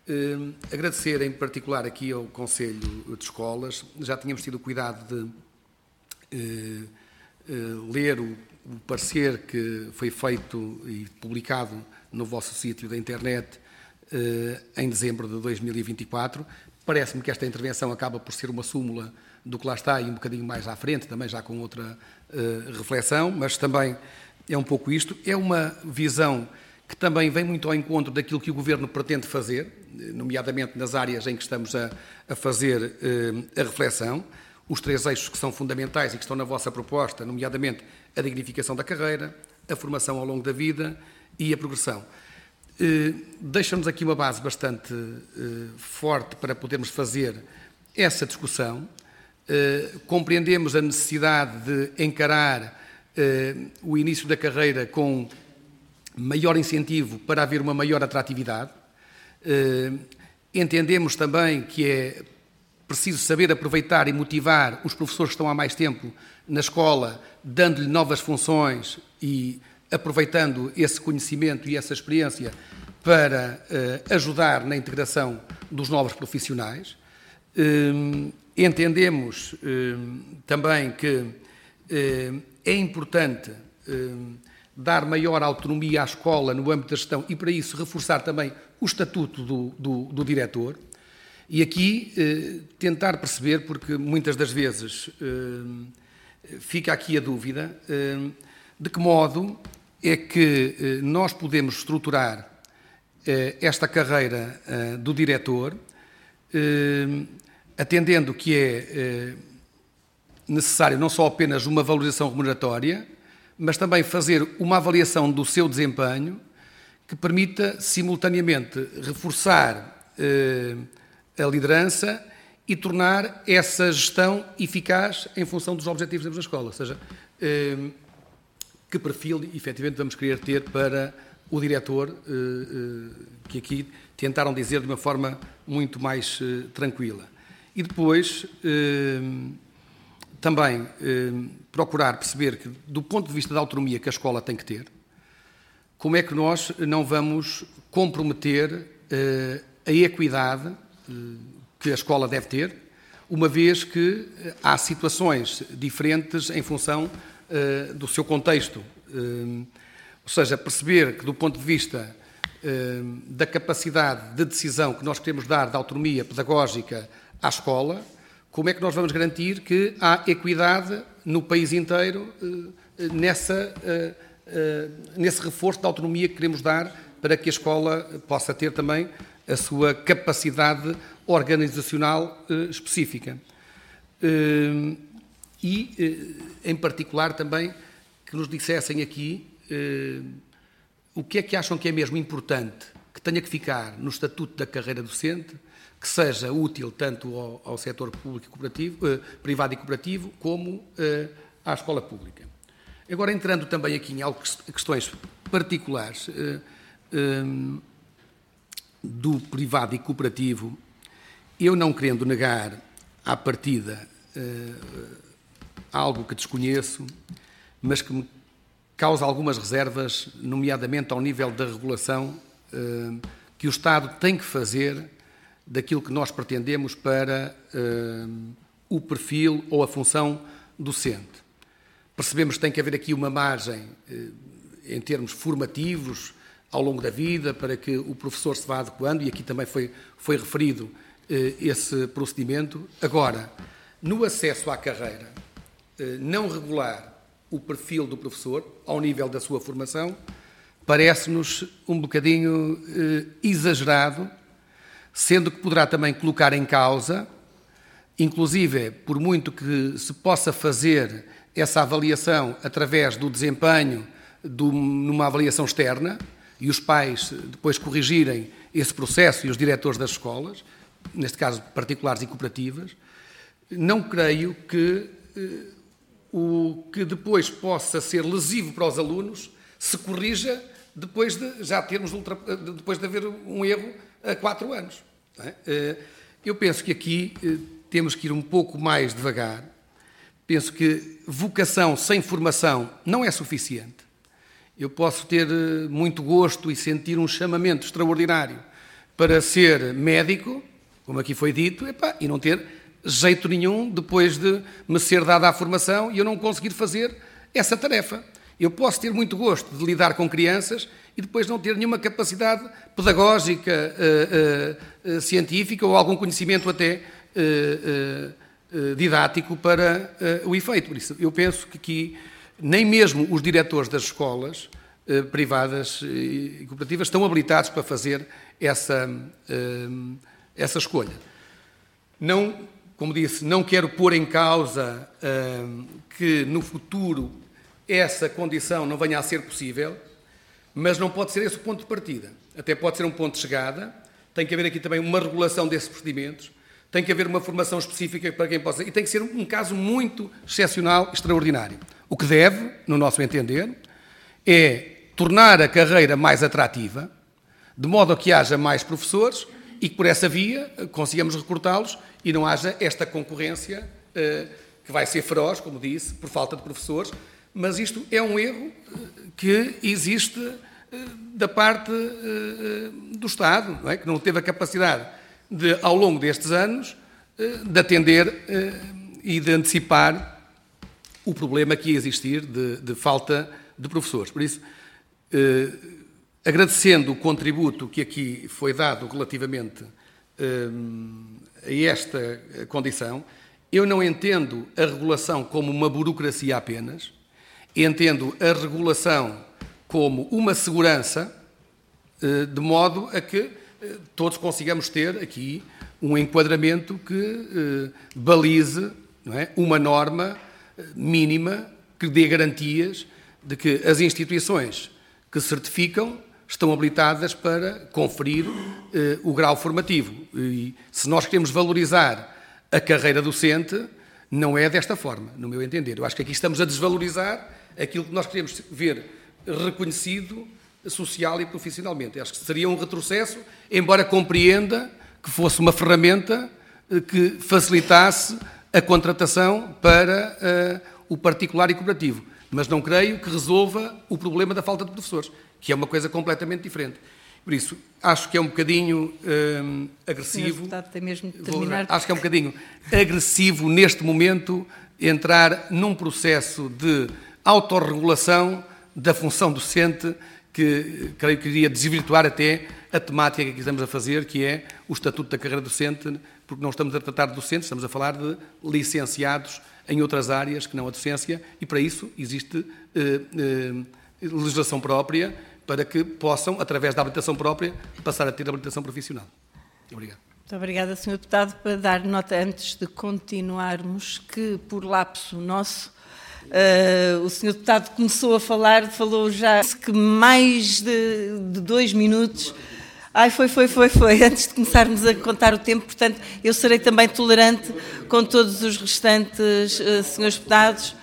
Agradecer em particular aqui ao Conselho de Escolas. Já tínhamos tido o cuidado de ler o parecer que foi feito e publicado no vosso sítio da internet em dezembro de 2024. Parece-me que esta intervenção acaba por ser uma súmula do que lá está e um bocadinho mais à frente, também já com outra reflexão, mas também é um pouco isto. É uma visão que também vem muito ao encontro daquilo que o Governo pretende fazer, nomeadamente nas áreas em que estamos a fazer a reflexão. Os 3 eixos que são fundamentais e que estão na vossa proposta, nomeadamente a dignificação da carreira, a formação ao longo da vida e a progressão. Deixa-nos aqui uma base bastante forte para podermos fazer essa discussão. Compreendemos a necessidade de encarar o início da carreira com maior incentivo para haver uma maior atratividade. Entendemos também que é preciso saber aproveitar e motivar os professores que estão há mais tempo na escola, dando-lhe novas funções e aproveitando esse conhecimento e essa experiência para ajudar na integração dos novos profissionais. Entendemos também que é importante dar maior autonomia à escola no âmbito da gestão e, para isso, reforçar também o estatuto do diretor. E aqui tentar perceber, porque muitas das vezes fica aqui a dúvida, de que modo é que nós podemos estruturar esta carreira do diretor, atendendo que é necessário não só apenas uma valorização remuneratória, mas também fazer uma avaliação do seu desempenho que permita, simultaneamente, reforçar a liderança e tornar essa gestão eficaz em função dos objetivos da escola. Ou seja, que perfil, efetivamente, vamos querer ter para o diretor, que aqui tentaram dizer de uma forma muito mais tranquila. E depois, também, procurar perceber que, do ponto de vista da autonomia que a escola tem que ter, como é que nós não vamos comprometer a equidade que a escola deve ter, uma vez que há situações diferentes em função do seu contexto. Ou seja, perceber que, do ponto de vista da capacidade de decisão que nós queremos dar da autonomia pedagógica à escola, como é que nós vamos garantir que há equidade no país inteiro nesse reforço da autonomia que queremos dar para que a escola possa ter também a sua capacidade organizacional específica. E, em particular, também que nos dissessem aqui o que é que acham que é mesmo importante que tenha que ficar no estatuto da carreira docente, que seja útil tanto ao setor público e cooperativo, privado e cooperativo, como à escola pública. Agora, entrando também aqui em questões particulares do privado e cooperativo, eu não querendo negar à partida algo que desconheço, mas que me causa algumas reservas, nomeadamente ao nível da regulação que o Estado tem que fazer daquilo que nós pretendemos para o perfil ou a função docente. Percebemos que tem que haver aqui uma margem em termos formativos ao longo da vida para que o professor se vá adequando, e aqui também foi referido esse procedimento. Agora, no acesso à carreira, não regular o perfil do professor ao nível da sua formação parece-nos um bocadinho exagerado, sendo que poderá também colocar em causa, inclusive, por muito que se possa fazer essa avaliação através do desempenho numa avaliação externa, e os pais depois corrigirem esse processo e os diretores das escolas, neste caso particulares e cooperativas, não creio que o que depois possa ser lesivo para os alunos se corrija depois de já termos depois de haver um erro a 4 anos. Não é? Eu penso que aqui temos que ir um pouco mais devagar. Penso que vocação sem formação não é suficiente. Eu posso ter muito gosto e sentir um chamamento extraordinário para ser médico, como aqui foi dito, e não ter jeito nenhum depois de me ser dada a formação e eu não conseguir fazer essa tarefa. Eu posso ter muito gosto de lidar com crianças e depois não ter nenhuma capacidade pedagógica, científica ou algum conhecimento até didático para o efeito. Por isso, eu penso que aqui nem mesmo os diretores das escolas privadas e cooperativas estão habilitados para fazer essa escolha. Não, como disse, não quero pôr em causa que no futuro essa condição não venha a ser possível, mas não pode ser esse o ponto de partida. Até pode ser um ponto de chegada, tem que haver aqui também uma regulação desses procedimentos, tem que haver uma formação específica para quem possa... E tem que ser um caso muito excepcional, extraordinário. O que deve, no nosso entender, é tornar a carreira mais atrativa, de modo a que haja mais professores e que por essa via consigamos recrutá-los e não haja esta concorrência que vai ser feroz, como disse, por falta de professores, mas isto é um erro que existe da parte do Estado, não é? Que não teve a capacidade de, ao longo destes anos, de atender e de antecipar o problema que ia existir de falta de professores. Por isso, agradecendo o contributo que aqui foi dado relativamente a esta condição, eu não entendo a regulação como uma burocracia apenas, entendo a regulação como uma segurança, de modo a que todos consigamos ter aqui um enquadramento que balize, não é, uma norma mínima que dê garantias de que as instituições que certificam estão habilitadas para conferir o grau formativo. E se nós queremos valorizar a carreira docente, não é desta forma, no meu entender. Eu acho que aqui estamos a desvalorizar aquilo que nós queremos ver reconhecido social e profissionalmente. Eu acho que seria um retrocesso, embora compreenda que fosse uma ferramenta que facilitasse a contratação para o particular e cooperativo. Mas não creio que resolva o problema da falta de professores, que é uma coisa completamente diferente. Por isso, acho que é um bocadinho agressivo. Tem mesmo de terminar. Acho que é um bocadinho agressivo, neste momento, entrar num processo de autorregulação da função docente que creio que iria desvirtuar até a temática que aqui estamos a fazer, que é o Estatuto da Carreira Docente, porque não estamos a tratar de docentes, estamos a falar de licenciados em outras áreas que não a docência, e para isso existe legislação própria para que possam, através da habilitação própria, passar a ter habilitação profissional. Obrigado. Muito obrigada, Sr. Deputado. Para dar nota, antes de continuarmos, que por lapso nosso, o Sr. Deputado começou a falar, falou já que mais de 2 minutos. Foi. Antes de começarmos a contar o tempo, portanto, eu serei também tolerante com todos os restantes senhores deputados.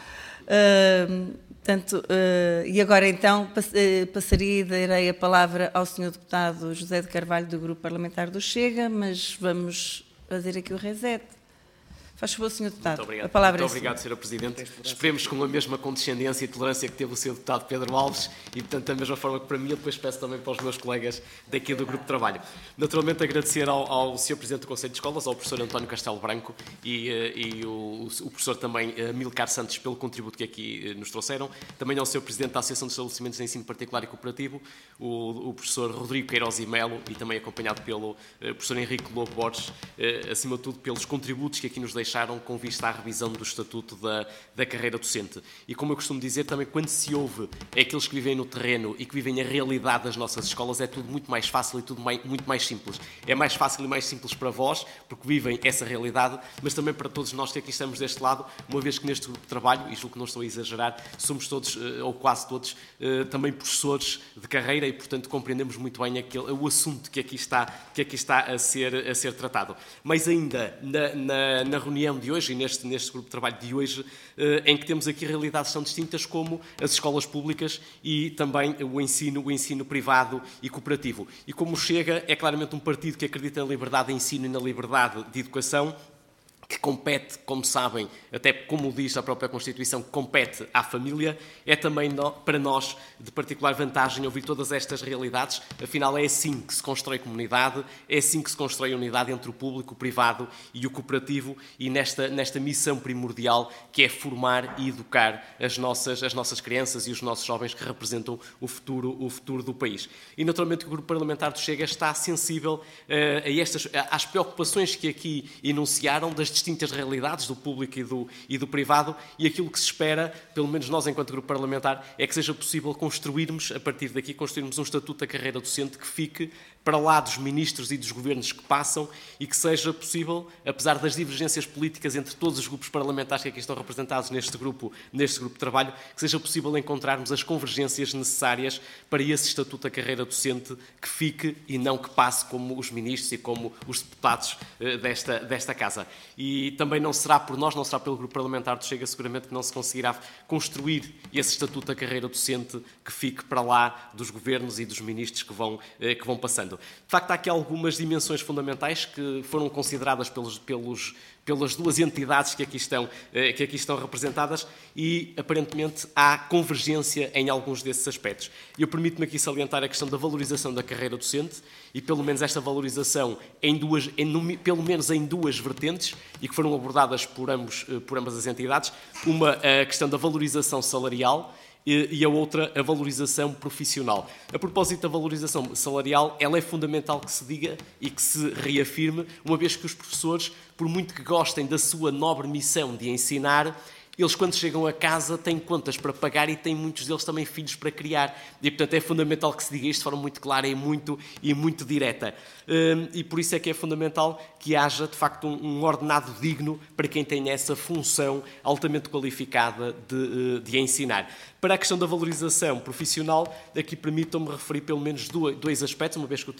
E agora então passaria e darei a palavra ao Sr. Deputado José de Carvalho, do Grupo Parlamentar do Chega, mas vamos fazer aqui o reset. Faz favor, Sr. Deputado. Muito obrigado. A palavra Muito obrigado, Sra. Presidente. Esperemos com a mesma condescendência e tolerância que teve o Sr. Deputado Pedro Alves e, portanto, da mesma forma que para mim, eu depois peço também para os meus colegas daqui do Grupo de Trabalho. Naturalmente, agradecer ao Sr. Presidente do Conselho de Escolas, ao professor António Castelo Branco e o professor também Amilcar Santos pelo contributo que aqui nos trouxeram. Também ao Sr. Presidente da Associação de Estabelecimentos de Ensino Particular e Cooperativo, o professor Rodrigo Queiroz e Melo, e também acompanhado pelo professor Henrique Lobo Borges, acima de tudo pelos contributos que aqui nos deixaram com vista à revisão do Estatuto da carreira docente. E como eu costumo dizer, também quando se ouve aqueles que vivem no terreno e que vivem a realidade das nossas escolas, é tudo muito mais fácil e tudo muito mais simples. É mais fácil e mais simples para vós, porque vivem essa realidade, mas também para todos nós que aqui estamos deste lado, uma vez que neste grupo de trabalho, e julgo que não estou a exagerar, somos todos, ou quase todos, também professores de carreira e, portanto, compreendemos muito bem o assunto que aqui está a ser tratado. Mas ainda, na reunião de hoje e neste grupo de trabalho de hoje, em que temos aqui realidades tão distintas como as escolas públicas e também o ensino privado e cooperativo. E como Chega é claramente um partido que acredita na liberdade de ensino e na liberdade de educação, que compete, como sabem, até como diz a própria Constituição, que compete à família, é também para nós de particular vantagem ouvir todas estas realidades. Afinal, é assim que se constrói comunidade, é assim que se constrói unidade entre o público, o privado e o cooperativo, e nesta missão primordial que é formar e educar as nossas crianças e os nossos jovens que representam o futuro do país. E naturalmente o Grupo Parlamentar do Chega está sensível às preocupações que aqui enunciaram das distintas realidades do público e do privado, e aquilo que se espera, pelo menos nós enquanto Grupo Parlamentar, é que seja possível construirmos, a partir daqui, construirmos um estatuto da carreira docente que fique para lá dos ministros e dos governos que passam e que seja possível, apesar das divergências políticas entre todos os grupos parlamentares que aqui estão representados neste grupo de trabalho, que seja possível encontrarmos as convergências necessárias para esse estatuto da carreira docente que fique e não que passe como os ministros e como os deputados desta Casa. E também não será por nós, não será pelo Grupo Parlamentar do Chega, seguramente que não se conseguirá construir esse estatuto da carreira docente que fique para lá dos governos e dos ministros que vão passando. De facto, há aqui algumas dimensões fundamentais que foram consideradas pelas duas entidades que aqui estão representadas e, aparentemente, há convergência em alguns desses aspectos. Eu permito-me aqui salientar a questão da valorização da carreira docente e, pelo menos, esta valorização pelo menos em duas vertentes e que foram abordadas por ambas as entidades. Uma, a questão da valorização salarial, e a outra, a valorização profissional. A propósito da valorização salarial, ela é fundamental que se diga e que se reafirme, uma vez que os professores, por muito que gostem da sua nobre missão de ensinar, eles, quando chegam a casa, têm contas para pagar e têm muitos deles também filhos para criar. E, portanto, é fundamental que se diga isto de forma muito clara e muito direta. E por isso é que é fundamental que haja, de facto, um ordenado digno para quem tem essa função altamente qualificada de ensinar. Para a questão da valorização profissional, aqui permitam-me referir pelo menos dois aspectos, uma vez que o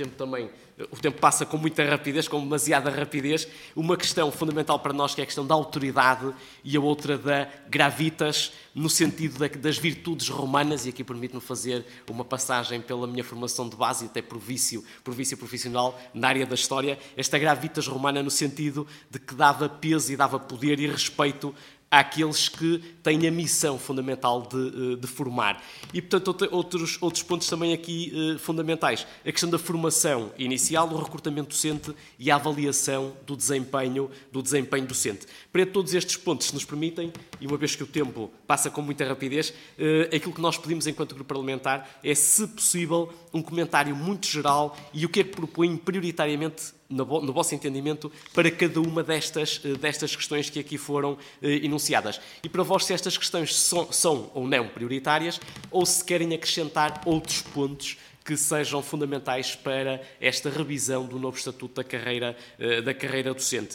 tempo passa com muita rapidez, com demasiada rapidez. Uma questão fundamental para nós, que é a questão da autoridade, e a outra da gravitas, no sentido das virtudes romanas, e aqui permite-me fazer uma passagem pela minha formação de base, até por vício profissional, na área da história, esta gravitas romana no sentido de que dava peso e dava poder e respeito àqueles que têm a missão fundamental de formar. E, portanto, outros pontos também aqui fundamentais. A questão da formação inicial, o recrutamento docente e a avaliação do desempenho docente. Para todos estes pontos, se nos permitem, e uma vez que o tempo passa com muita rapidez, aquilo que nós pedimos enquanto Grupo Parlamentar é, se possível, um comentário muito geral e o que é que propõe prioritariamente, no vosso entendimento, para cada uma destas questões que aqui foram enunciadas. E para vós, se estas questões são ou não prioritárias, ou se querem acrescentar outros pontos que sejam fundamentais para esta revisão do novo Estatuto da carreira docente.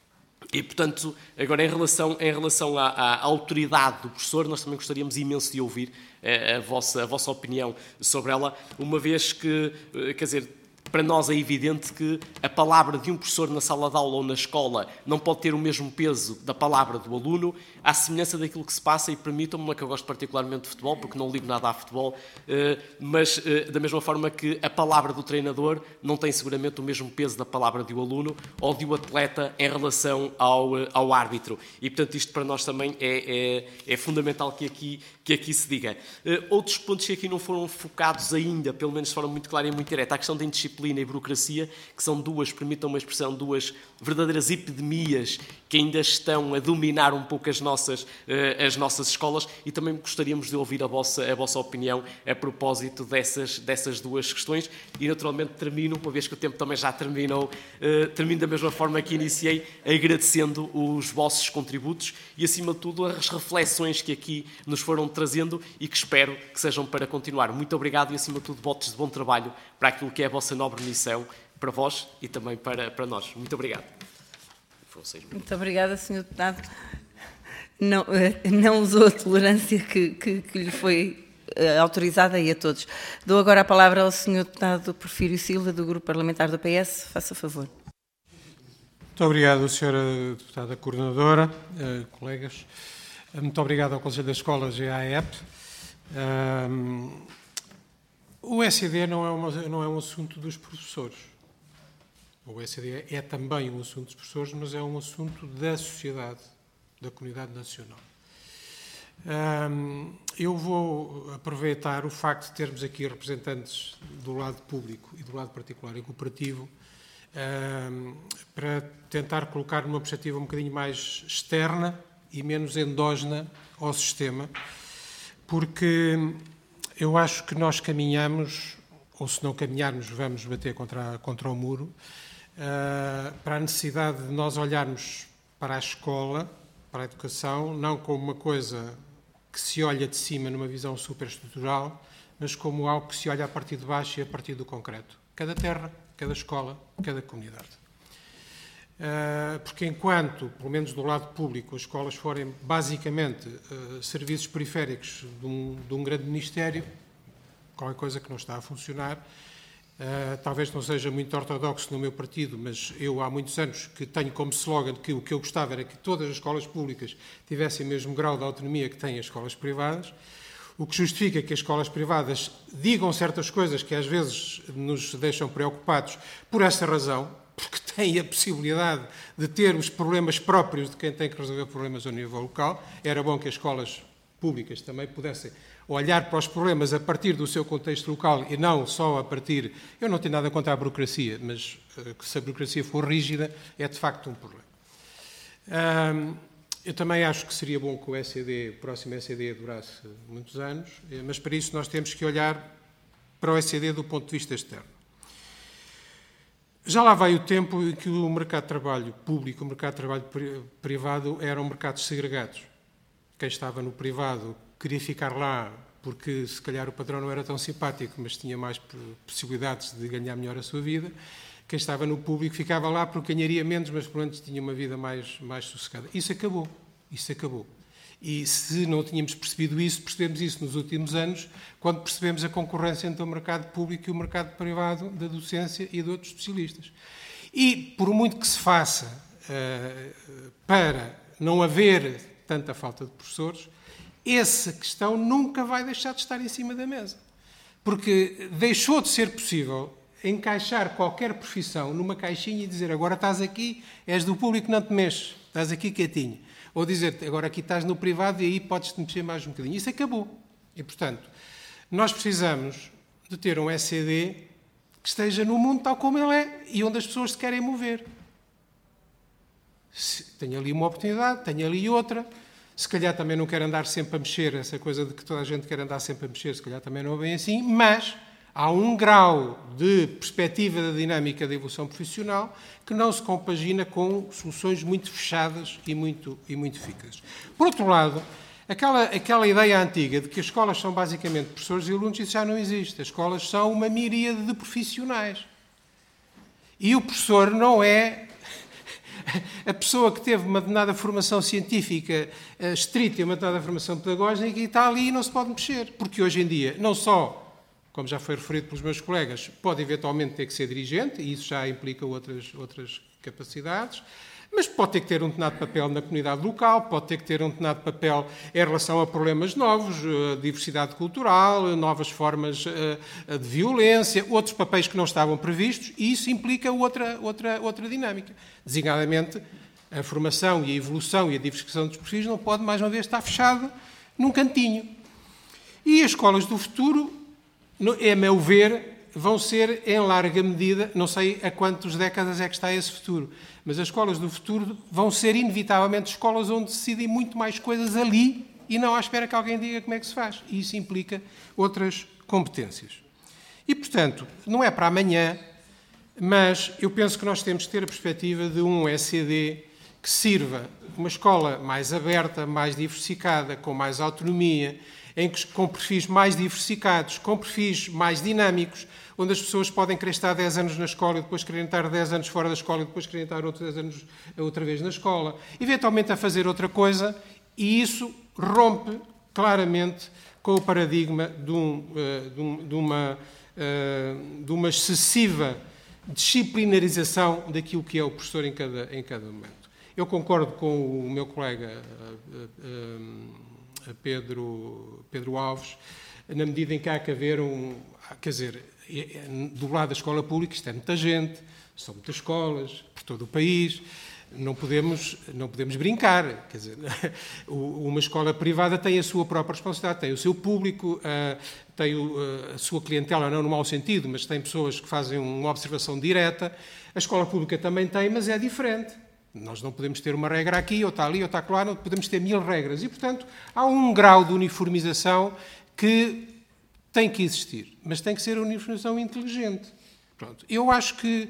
E, portanto, agora em relação à autoridade do professor, nós também gostaríamos imenso de ouvir a vossa opinião sobre ela, uma vez que, quer dizer, para nós é evidente que a palavra de um professor na sala de aula ou na escola não pode ter o mesmo peso da palavra do aluno, à semelhança daquilo que se passa, e permitam-me, que eu gosto particularmente de futebol, porque não ligo nada a futebol, mas da mesma forma que a palavra do treinador não tem seguramente o mesmo peso da palavra do aluno ou do atleta em relação ao árbitro. E, portanto, isto para nós também é fundamental que aqui se diga. Outros pontos que aqui não foram focados ainda, pelo menos de forma muito clara e muito direta, a questão da indisciplina e burocracia, que são permitam uma expressão, duas verdadeiras epidemias que ainda estão a dominar um pouco as nossas escolas, e também gostaríamos de ouvir a vossa opinião a propósito dessas duas questões. E naturalmente termino, uma vez que o tempo também já terminou, termino da mesma forma que iniciei, agradecendo os vossos contributos e, acima de tudo, as reflexões que aqui nos foram trazendo e que espero que sejam para continuar. Muito obrigado e, acima de tudo, votos de bom trabalho para aquilo que é a vossa nobre missão, para vós e também para nós. Muito obrigado. Muito obrigada, Sr. Deputado. Não usou a tolerância que lhe foi autorizada, e a todos. Dou agora a palavra ao Sr. Deputado Porfírio Silva, do Grupo Parlamentar do PS. Faça favor. Muito obrigado, Sra. Deputada Coordenadora, colegas. Muito obrigado ao Conselho das Escolas e à AEP. O SED não é um assunto dos professores. O ECD é também um assunto dos professores, mas é um assunto da sociedade, da comunidade nacional. Eu vou aproveitar o facto de termos aqui representantes do lado público e do lado particular e cooperativo para tentar colocar numa perspectiva um bocadinho mais externa e menos endógena ao sistema, porque eu acho que nós caminhamos, ou se não caminharmos, vamos bater contra o muro, para a necessidade de nós olharmos para a escola, para a educação, não como uma coisa que se olha de cima numa visão superestrutural, mas como algo que se olha a partir de baixo e a partir do concreto. Cada terra, cada escola, cada comunidade. Porque enquanto, pelo menos do lado público, as escolas forem basicamente serviços periféricos de um grande ministério, qualquer coisa que não está a funcionar, talvez não seja muito ortodoxo no meu partido, mas eu há muitos anos que tenho como slogan que o que eu gostava era que todas as escolas públicas tivessem o mesmo grau de autonomia que têm as escolas privadas, o que justifica que as escolas privadas digam certas coisas que às vezes nos deixam preocupados por essa razão, porque têm a possibilidade de ter os problemas próprios de quem tem que resolver problemas ao nível local. Era bom que as escolas públicas também pudessem olhar para os problemas a partir do seu contexto local e não só a partir... Eu não tenho nada contra a burocracia, mas se a burocracia for rígida, é de facto um problema. Eu também acho que seria bom que o próximo ECD durasse muitos anos, mas para isso nós temos que olhar para o ECD do ponto de vista externo. Já lá vai o tempo em que o mercado de trabalho público e o mercado de trabalho privado eram mercados segregados. Quem estava no privado queria ficar lá porque, se calhar, o patrão não era tão simpático, mas tinha mais possibilidades de ganhar melhor a sua vida. Quem estava no público ficava lá porque ganharia menos, mas, pelo menos, tinha uma vida mais sossegada. Isso acabou. E se não tínhamos percebido isso, percebemos isso nos últimos anos, quando percebemos a concorrência entre o mercado público e o mercado privado da docência e de outros especialistas. E, por muito que se faça para não haver tanta falta de professores, essa questão nunca vai deixar de estar em cima da mesa. Porque deixou de ser possível encaixar qualquer profissão numa caixinha e dizer agora estás aqui, és do público, não te mexes, estás aqui quietinho. Ou dizer agora aqui estás no privado e aí podes-te mexer mais um bocadinho. Isso acabou. E, portanto, nós precisamos de ter um ECD que esteja no mundo tal como ele é e onde as pessoas se querem mover. Tenho ali uma oportunidade, tenho ali outra. Se calhar também não quero andar sempre a mexer, essa coisa de que toda a gente quer andar sempre a mexer, se calhar também não é bem assim, mas há um grau de perspectiva da dinâmica da evolução profissional que não se compagina com soluções muito fechadas e muito eficazes. Por outro lado, aquela ideia antiga de que as escolas são basicamente professores e alunos, isso já não existe. As escolas são uma miríade de profissionais. E o professor não é a pessoa que teve uma determinada formação científica estrita e uma determinada formação pedagógica e está ali e não se pode mexer. Porque hoje em dia, não só, como já foi referido pelos meus colegas, pode eventualmente ter que ser dirigente, e isso já implica outras capacidades, mas pode ter que ter um determinado papel na comunidade local, pode ter que ter um determinado papel em relação a problemas novos, diversidade cultural, novas formas de violência, outros papéis que não estavam previstos, e isso implica outra dinâmica. Designadamente, a formação e a evolução e a diversificação dos perfis não pode, mais uma vez, estar fechado num cantinho. E as escolas do futuro, a meu ver, vão ser, em larga medida, não sei a quantas décadas é que está esse futuro, mas as escolas do futuro vão ser, inevitavelmente, escolas onde se decidem muito mais coisas ali e não à espera que alguém diga como é que se faz. E isso implica outras competências. E, portanto, não é para amanhã, mas eu penso que nós temos que ter a perspectiva de um ECD que sirva uma escola mais aberta, mais diversificada, com mais autonomia, com perfis mais diversificados, com perfis mais dinâmicos, onde as pessoas podem querer estar 10 anos na escola e depois querem estar 10 anos fora da escola e depois querem estar outros 10 anos outra vez na escola, eventualmente a fazer outra coisa, e isso rompe claramente com o paradigma de uma excessiva disciplinarização daquilo que é o professor em cada momento. Eu concordo com o meu colega Pedro Alves, na medida em que há que haver quer dizer, do lado da escola pública, isto é muita gente, São muitas escolas, por todo o país. Não podemos brincar. Quer dizer, uma escola privada tem a sua própria responsabilidade, tem o seu público, tem a sua clientela, não no mau sentido, mas tem pessoas que fazem uma observação direta. A escola pública também tem, mas é diferente. Nós não podemos ter uma regra aqui, ou está ali, ou está lá, não podemos ter 1000 regras. E, portanto, há um grau de uniformização que tem que existir, mas tem que ser uma uniformização inteligente. Pronto. Eu acho que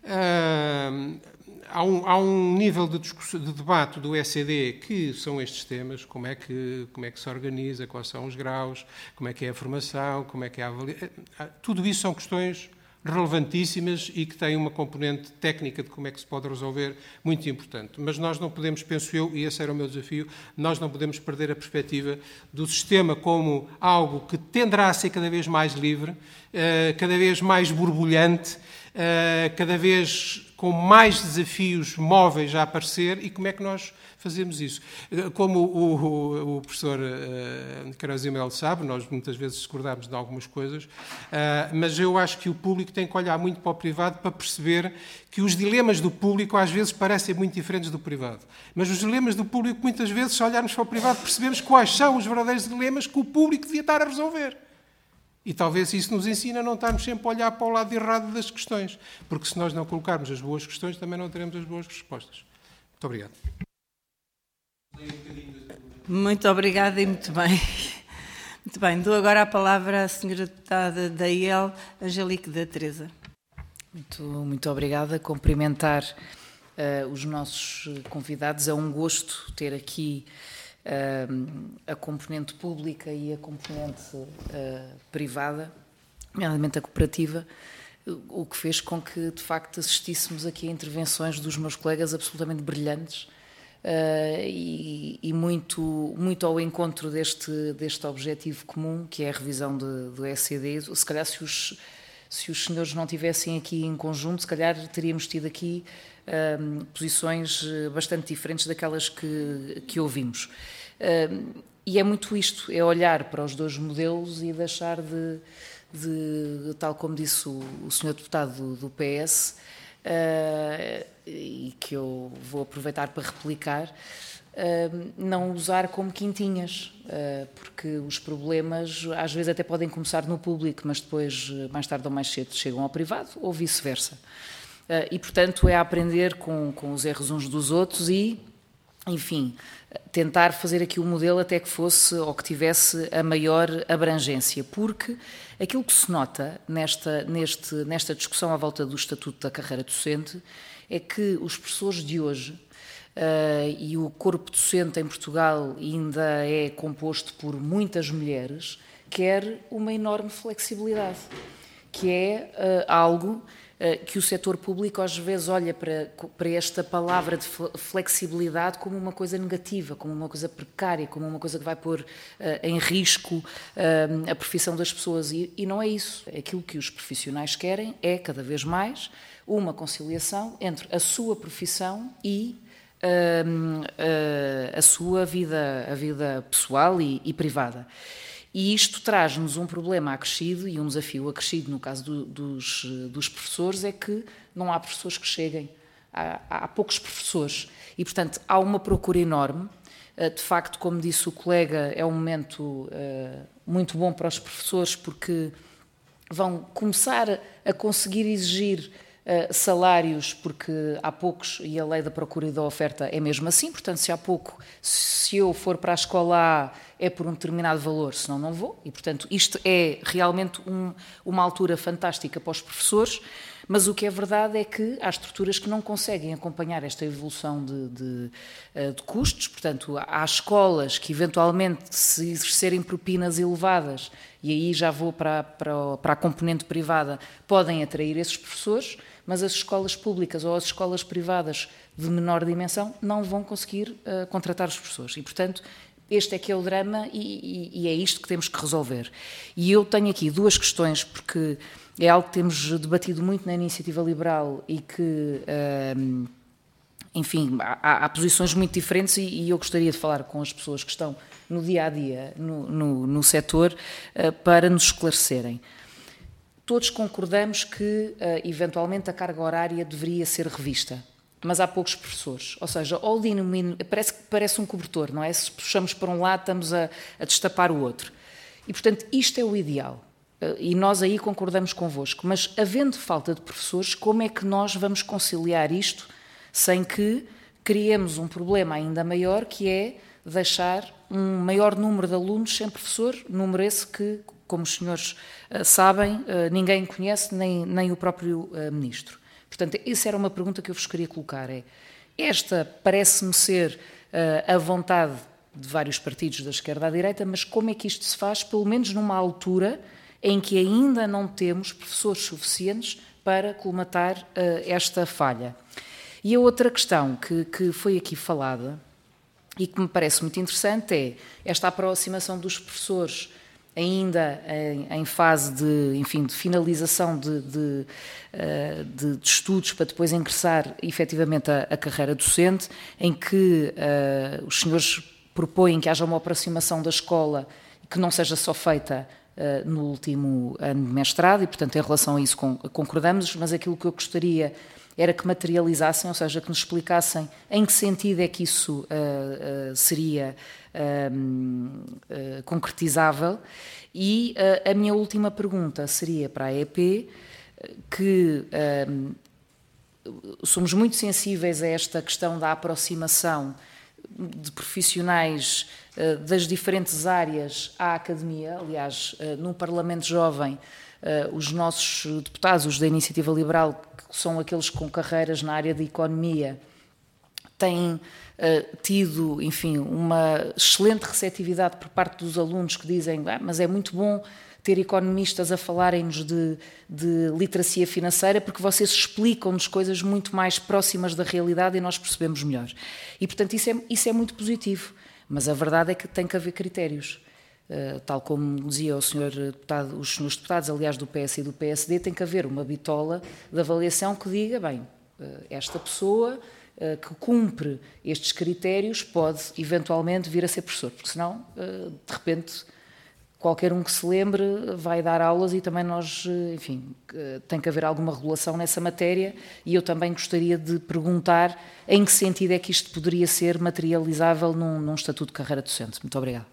há um nível de debate do ECD que são estes temas, como é que se organiza, quais são os graus, como é que é a formação, como é que é a avaliação. Tudo isso são questões relevantíssimas e que têm uma componente técnica de como é que se pode resolver muito importante. Mas nós não podemos, penso eu, e esse era o meu desafio, nós não podemos perder a perspectiva do sistema como algo que tenderá a ser cada vez mais livre, cada vez mais borbulhante, cada vez com mais desafios móveis a aparecer, e como é que nós fazemos isso? Como o professor Queiroz e Melo sabe, nós muitas vezes discordamos de algumas coisas, mas eu acho que o público tem que olhar muito para o privado para perceber que os dilemas do público às vezes parecem muito diferentes do privado. Mas os dilemas do público, muitas vezes, se olharmos para o privado, percebemos quais são os verdadeiros dilemas que o público devia estar a resolver. E talvez isso nos ensine a não estarmos sempre a olhar para o lado errado das questões, porque se nós não colocarmos as boas questões, também não teremos as boas respostas. Muito obrigado. Muito obrigada e muito bem. Muito bem, dou agora a palavra à senhora deputada da IEL, Angelique da Teresa. Muito obrigada. Cumprimentar os nossos convidados. É um gosto ter aqui a componente pública e a componente privada, nomeadamente a cooperativa, o que fez com que, de facto, assistíssemos aqui a intervenções dos meus colegas absolutamente brilhantes e muito ao encontro deste objetivo comum, que é a revisão do ECD. Se calhar, se os senhores não tivessem aqui em conjunto, se calhar teríamos tido aqui posições bastante diferentes daquelas que ouvimos. E é muito isto, é olhar para os dois modelos e deixar de tal como disse o senhor deputado do PS, e que eu vou aproveitar para replicar, não usar como quintinhas, porque os problemas às vezes até podem começar no público, mas depois, mais tarde ou mais cedo, chegam ao privado ou vice-versa. E, portanto, é aprender com os erros uns dos outros e, enfim, tentar fazer aqui um modelo até que fosse ou que tivesse a maior abrangência, porque aquilo que se nota nesta discussão à volta do Estatuto da Carreira Docente é que os professores de hoje e o corpo docente em Portugal ainda é composto por muitas mulheres, quer uma enorme flexibilidade, que é algo que o setor público às vezes olha para esta palavra de flexibilidade como uma coisa negativa, como uma coisa precária, como uma coisa que vai pôr em risco a profissão das pessoas. E não é isso. Aquilo que os profissionais querem é, cada vez mais, uma conciliação entre a sua profissão e a sua vida pessoal e privada. E isto traz-nos um problema acrescido e um desafio acrescido, no caso dos professores, é que não há professores que cheguem, há poucos professores. E, portanto, há uma procura enorme. De facto, como disse o colega, é um momento muito bom para os professores, porque vão começar a conseguir exigir salários, porque há poucos, e a lei da procura e da oferta é mesmo assim, portanto, se há pouco, se eu for para a escola A, é por um determinado valor, senão não vou, e portanto isto é realmente uma altura fantástica para os professores, mas o que é verdade é que há estruturas que não conseguem acompanhar esta evolução de custos, portanto há escolas que eventualmente, se exercerem propinas elevadas, e aí já vou para a componente privada, podem atrair esses professores, mas as escolas públicas ou as escolas privadas de menor dimensão não vão conseguir contratar os professores. E, portanto, este é que é o drama e é isto que temos que resolver. E eu tenho aqui duas questões, porque é algo que temos debatido muito na Iniciativa Liberal e que, enfim, há posições muito diferentes e eu gostaria de falar com as pessoas que estão no dia-a-dia no setor para nos esclarecerem. todos concordamos que, eventualmente, a carga horária deveria ser revista, mas há poucos professores. Ou seja, ou parece um cobertor, não é? Se puxamos para um lado, estamos a destapar o outro. E, portanto, isto é o ideal. E nós aí concordamos convosco. Mas, havendo falta de professores, como é que nós vamos conciliar isto sem que criemos um problema ainda maior, que é deixar um maior número de alunos sem professor, número esse que, como os senhores sabem, ninguém conhece, nem o próprio Ministro. Portanto, essa era uma pergunta que eu vos queria colocar. Esta parece-me ser a vontade de vários partidos da esquerda à direita, mas como é que isto se faz, pelo menos numa altura em que ainda não temos professores suficientes para colmatar esta falha? E a outra questão que foi aqui falada e que me parece muito interessante é esta aproximação dos professores ainda em fase de finalização de estudos para depois ingressar efetivamente a carreira docente, em que os senhores propõem que haja uma aproximação da escola que não seja só feita no último ano de mestrado e, portanto, em relação a isso concordamos, mas aquilo que eu gostaria era que materializassem, ou seja, que nos explicassem em que sentido é que isso seria concretizável. E a minha última pergunta seria para a EP, que somos muito sensíveis a esta questão da aproximação de profissionais das diferentes áreas à academia. Aliás, no Parlamento Jovem, os nossos deputados, os da Iniciativa Liberal, que são aqueles com carreiras na área de economia, têm tido, enfim, uma excelente receptividade por parte dos alunos que dizem mas é muito bom ter economistas a falarem-nos de literacia financeira porque vocês explicam-nos coisas muito mais próximas da realidade e nós percebemos melhor. E, portanto, isso é muito positivo, mas a verdade é que tem que haver critérios. Tal como dizia o senhor deputado, os senhores deputados, aliás, do PS e do PSD, tem que haver uma bitola de avaliação que diga, bem, esta pessoa que cumpre estes critérios pode eventualmente vir a ser professor, porque senão, de repente, qualquer um que se lembre vai dar aulas e também nós, enfim, tem que haver alguma regulação nessa matéria e eu também gostaria de perguntar em que sentido é que isto poderia ser materializável num estatuto de carreira docente. Muito obrigada.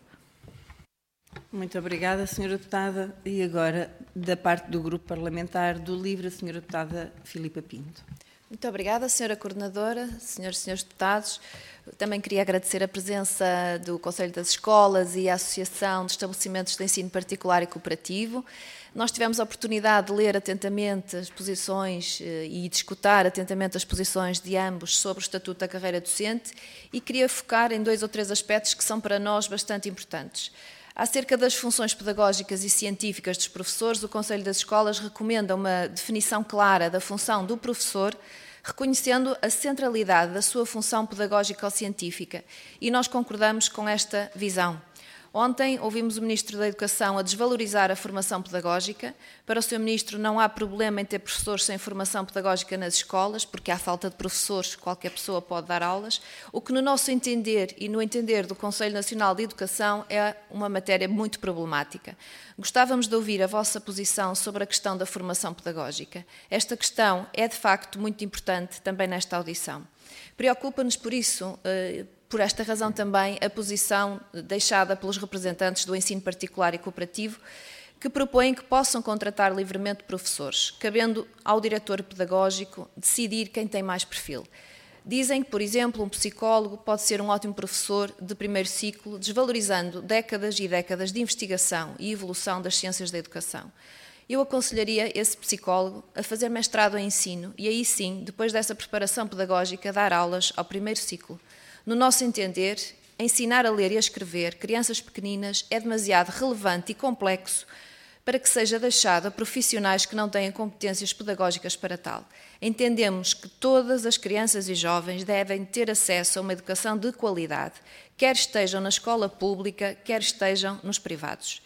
Muito obrigada, Sra. Deputada. E agora, da parte do Grupo Parlamentar do LIVRE, a Sra. Deputada Filipa Pinto. Muito obrigada, Sra. Coordenadora, Sras. e Srs. Deputados. Também queria agradecer a presença do Conselho das Escolas e a Associação de Estabelecimentos de Ensino Particular e Cooperativo. Nós tivemos a oportunidade de ler atentamente as posições e de escutar atentamente as posições de ambos sobre o Estatuto da Carreira Docente e queria focar em 2 ou 3 aspectos que são para nós bastante importantes. Acerca das funções pedagógicas e científicas dos professores, o Conselho das Escolas recomenda uma definição clara da função do professor, reconhecendo a centralidade da sua função pedagógica ou científica, e nós concordamos com esta visão. Ontem ouvimos o Ministro da Educação a desvalorizar a formação pedagógica. Para o Sr. Ministro não há problema em ter professores sem formação pedagógica nas escolas, porque há falta de professores, qualquer pessoa pode dar aulas, o que no nosso entender e no entender do Conselho Nacional de Educação é uma matéria muito problemática. Gostávamos de ouvir a vossa posição sobre a questão da formação pedagógica. Esta questão é de facto muito importante também nesta audição. Preocupa-nos por isso, por esta razão também, a posição deixada pelos representantes do ensino particular e cooperativo, que propõem que possam contratar livremente professores, cabendo ao diretor pedagógico decidir quem tem mais perfil. Dizem que, por exemplo, um psicólogo pode ser um ótimo professor de primeiro ciclo, desvalorizando décadas e décadas de investigação e evolução das ciências da educação. Eu aconselharia esse psicólogo a fazer mestrado em ensino e aí sim, depois dessa preparação pedagógica, dar aulas ao primeiro ciclo. No nosso entender, ensinar a ler e a escrever crianças pequeninas é demasiado relevante e complexo para que seja deixado a profissionais que não têm competências pedagógicas para tal. Entendemos que todas as crianças e jovens devem ter acesso a uma educação de qualidade, quer estejam na escola pública, quer estejam nos privados.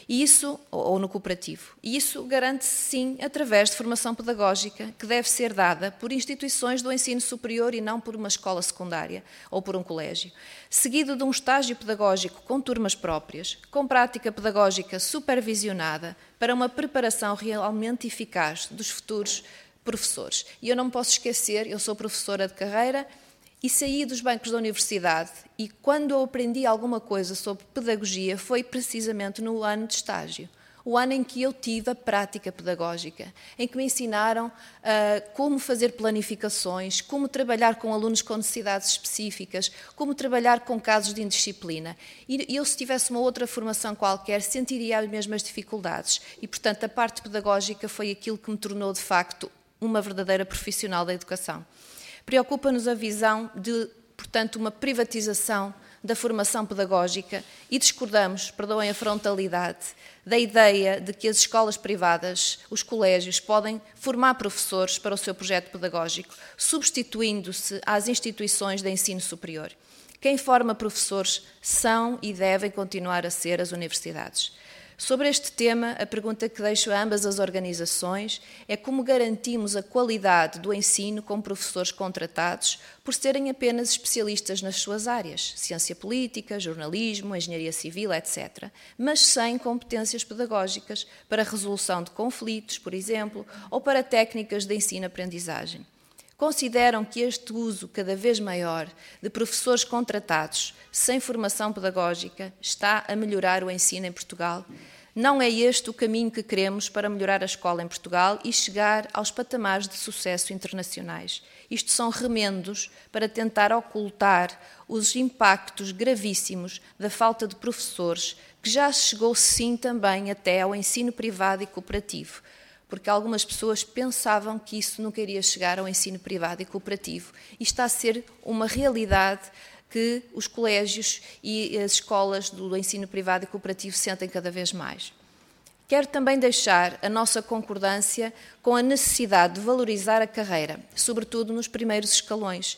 E isso, ou no cooperativo. E isso garante-se, sim, através de formação pedagógica que deve ser dada por instituições do ensino superior e não por uma escola secundária ou por um colégio. Seguido de um estágio pedagógico com turmas próprias, com prática pedagógica supervisionada, para uma preparação realmente eficaz dos futuros professores. E eu não me posso esquecer, eu sou professora de carreira e saí dos bancos da universidade e quando eu aprendi alguma coisa sobre pedagogia foi precisamente no ano de estágio. O ano em que eu tive a prática pedagógica, em que me ensinaram como fazer planificações, como trabalhar com alunos com necessidades específicas, como trabalhar com casos de indisciplina. E eu, se tivesse uma outra formação qualquer, sentiria as mesmas dificuldades. E, portanto, a parte pedagógica foi aquilo que me tornou, de facto, uma verdadeira profissional da educação. Preocupa-nos a visão de, portanto, uma privatização da formação pedagógica e discordamos, perdoem a frontalidade, da ideia de que as escolas privadas, os colégios, podem formar professores para o seu projeto pedagógico, substituindo-se às instituições de ensino superior. Quem forma professores são e devem continuar a ser as universidades. Sobre este tema, a pergunta que deixo a ambas as organizações é como garantimos a qualidade do ensino com professores contratados por serem apenas especialistas nas suas áreas, ciência política, jornalismo, engenharia civil, etc., mas sem competências pedagógicas para resolução de conflitos, por exemplo, ou para técnicas de ensino-aprendizagem. Consideram que este uso cada vez maior de professores contratados sem formação pedagógica está a melhorar o ensino em Portugal? Não é este o caminho que queremos para melhorar a escola em Portugal e chegar aos patamares de sucesso internacionais. Isto são remendos para tentar ocultar os impactos gravíssimos da falta de professores, que já chegou sim também até ao ensino privado e cooperativo, porque algumas pessoas pensavam que isso nunca iria chegar ao ensino privado e cooperativo. E está a ser uma realidade que os colégios e as escolas do ensino privado e cooperativo sentem cada vez mais. Quero também deixar a nossa concordância com a necessidade de valorizar a carreira, sobretudo nos primeiros escalões,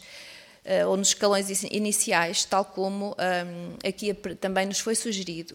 ou nos escalões iniciais, tal como aqui também nos foi sugerido.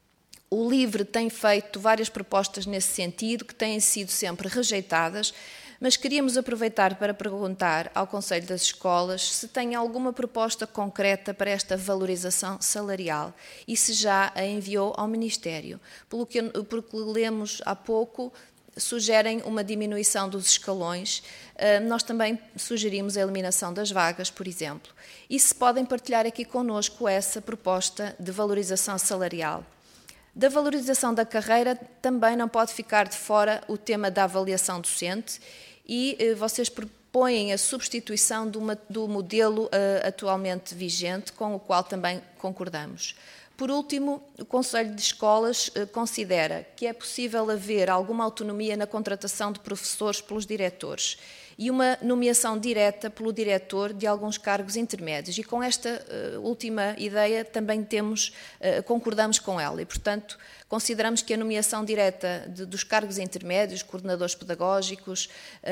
O LIVRE tem feito várias propostas nesse sentido, que têm sido sempre rejeitadas, mas queríamos aproveitar para perguntar ao Conselho das Escolas se tem alguma proposta concreta para esta valorização salarial e se já a enviou ao Ministério. Porque lemos há pouco, sugerem uma diminuição dos escalões. Nós também sugerimos a eliminação das vagas, por exemplo. E se podem partilhar aqui connosco essa proposta de valorização salarial. Da valorização da carreira também não pode ficar de fora o tema da avaliação docente e vocês propõem a substituição do modelo atualmente vigente, com o qual também concordamos. Por último, o Conselho de Escolas considera que é possível haver alguma autonomia na contratação de professores pelos diretores e uma nomeação direta pelo diretor de alguns cargos intermédios. E com esta última ideia também concordamos com ela e, portanto, consideramos que a nomeação direta dos cargos intermédios, coordenadores pedagógicos,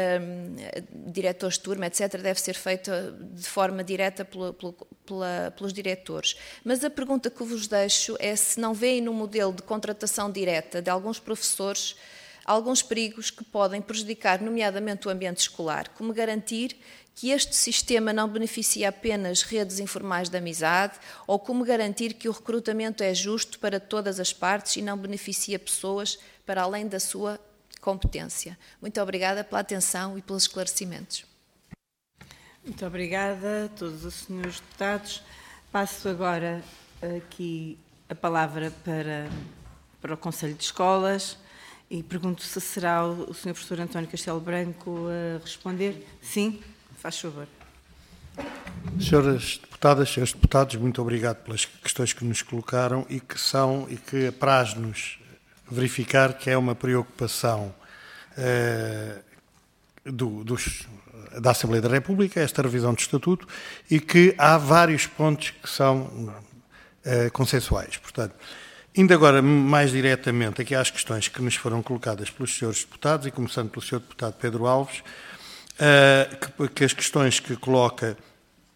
diretores de turma, etc., deve ser feita de forma direta pelos diretores. Mas a pergunta que vos deixo é se não veem no modelo de contratação direta de alguns professores alguns perigos que podem prejudicar, nomeadamente, o ambiente escolar. Como garantir que este sistema não beneficia apenas redes informais de amizade ou como garantir que o recrutamento é justo para todas as partes e não beneficia pessoas para além da sua competência. Muito obrigada pela atenção e pelos esclarecimentos. Muito obrigada a todos os senhores deputados. Passo agora aqui a palavra para o Conselho de Escolas. E pergunto se será o Sr. Professor António Castelo Branco a responder. Sim, faz favor. Senhoras deputadas, senhores deputados, muito obrigado pelas questões que nos colocaram e que apraz-nos verificar que é uma preocupação da Assembleia da República, esta revisão do Estatuto, e que há vários pontos que são consensuais. Portanto, indo agora mais diretamente aqui às questões que nos foram colocadas pelos senhores deputados, e começando pelo senhor deputado Pedro Alves, que as questões que coloca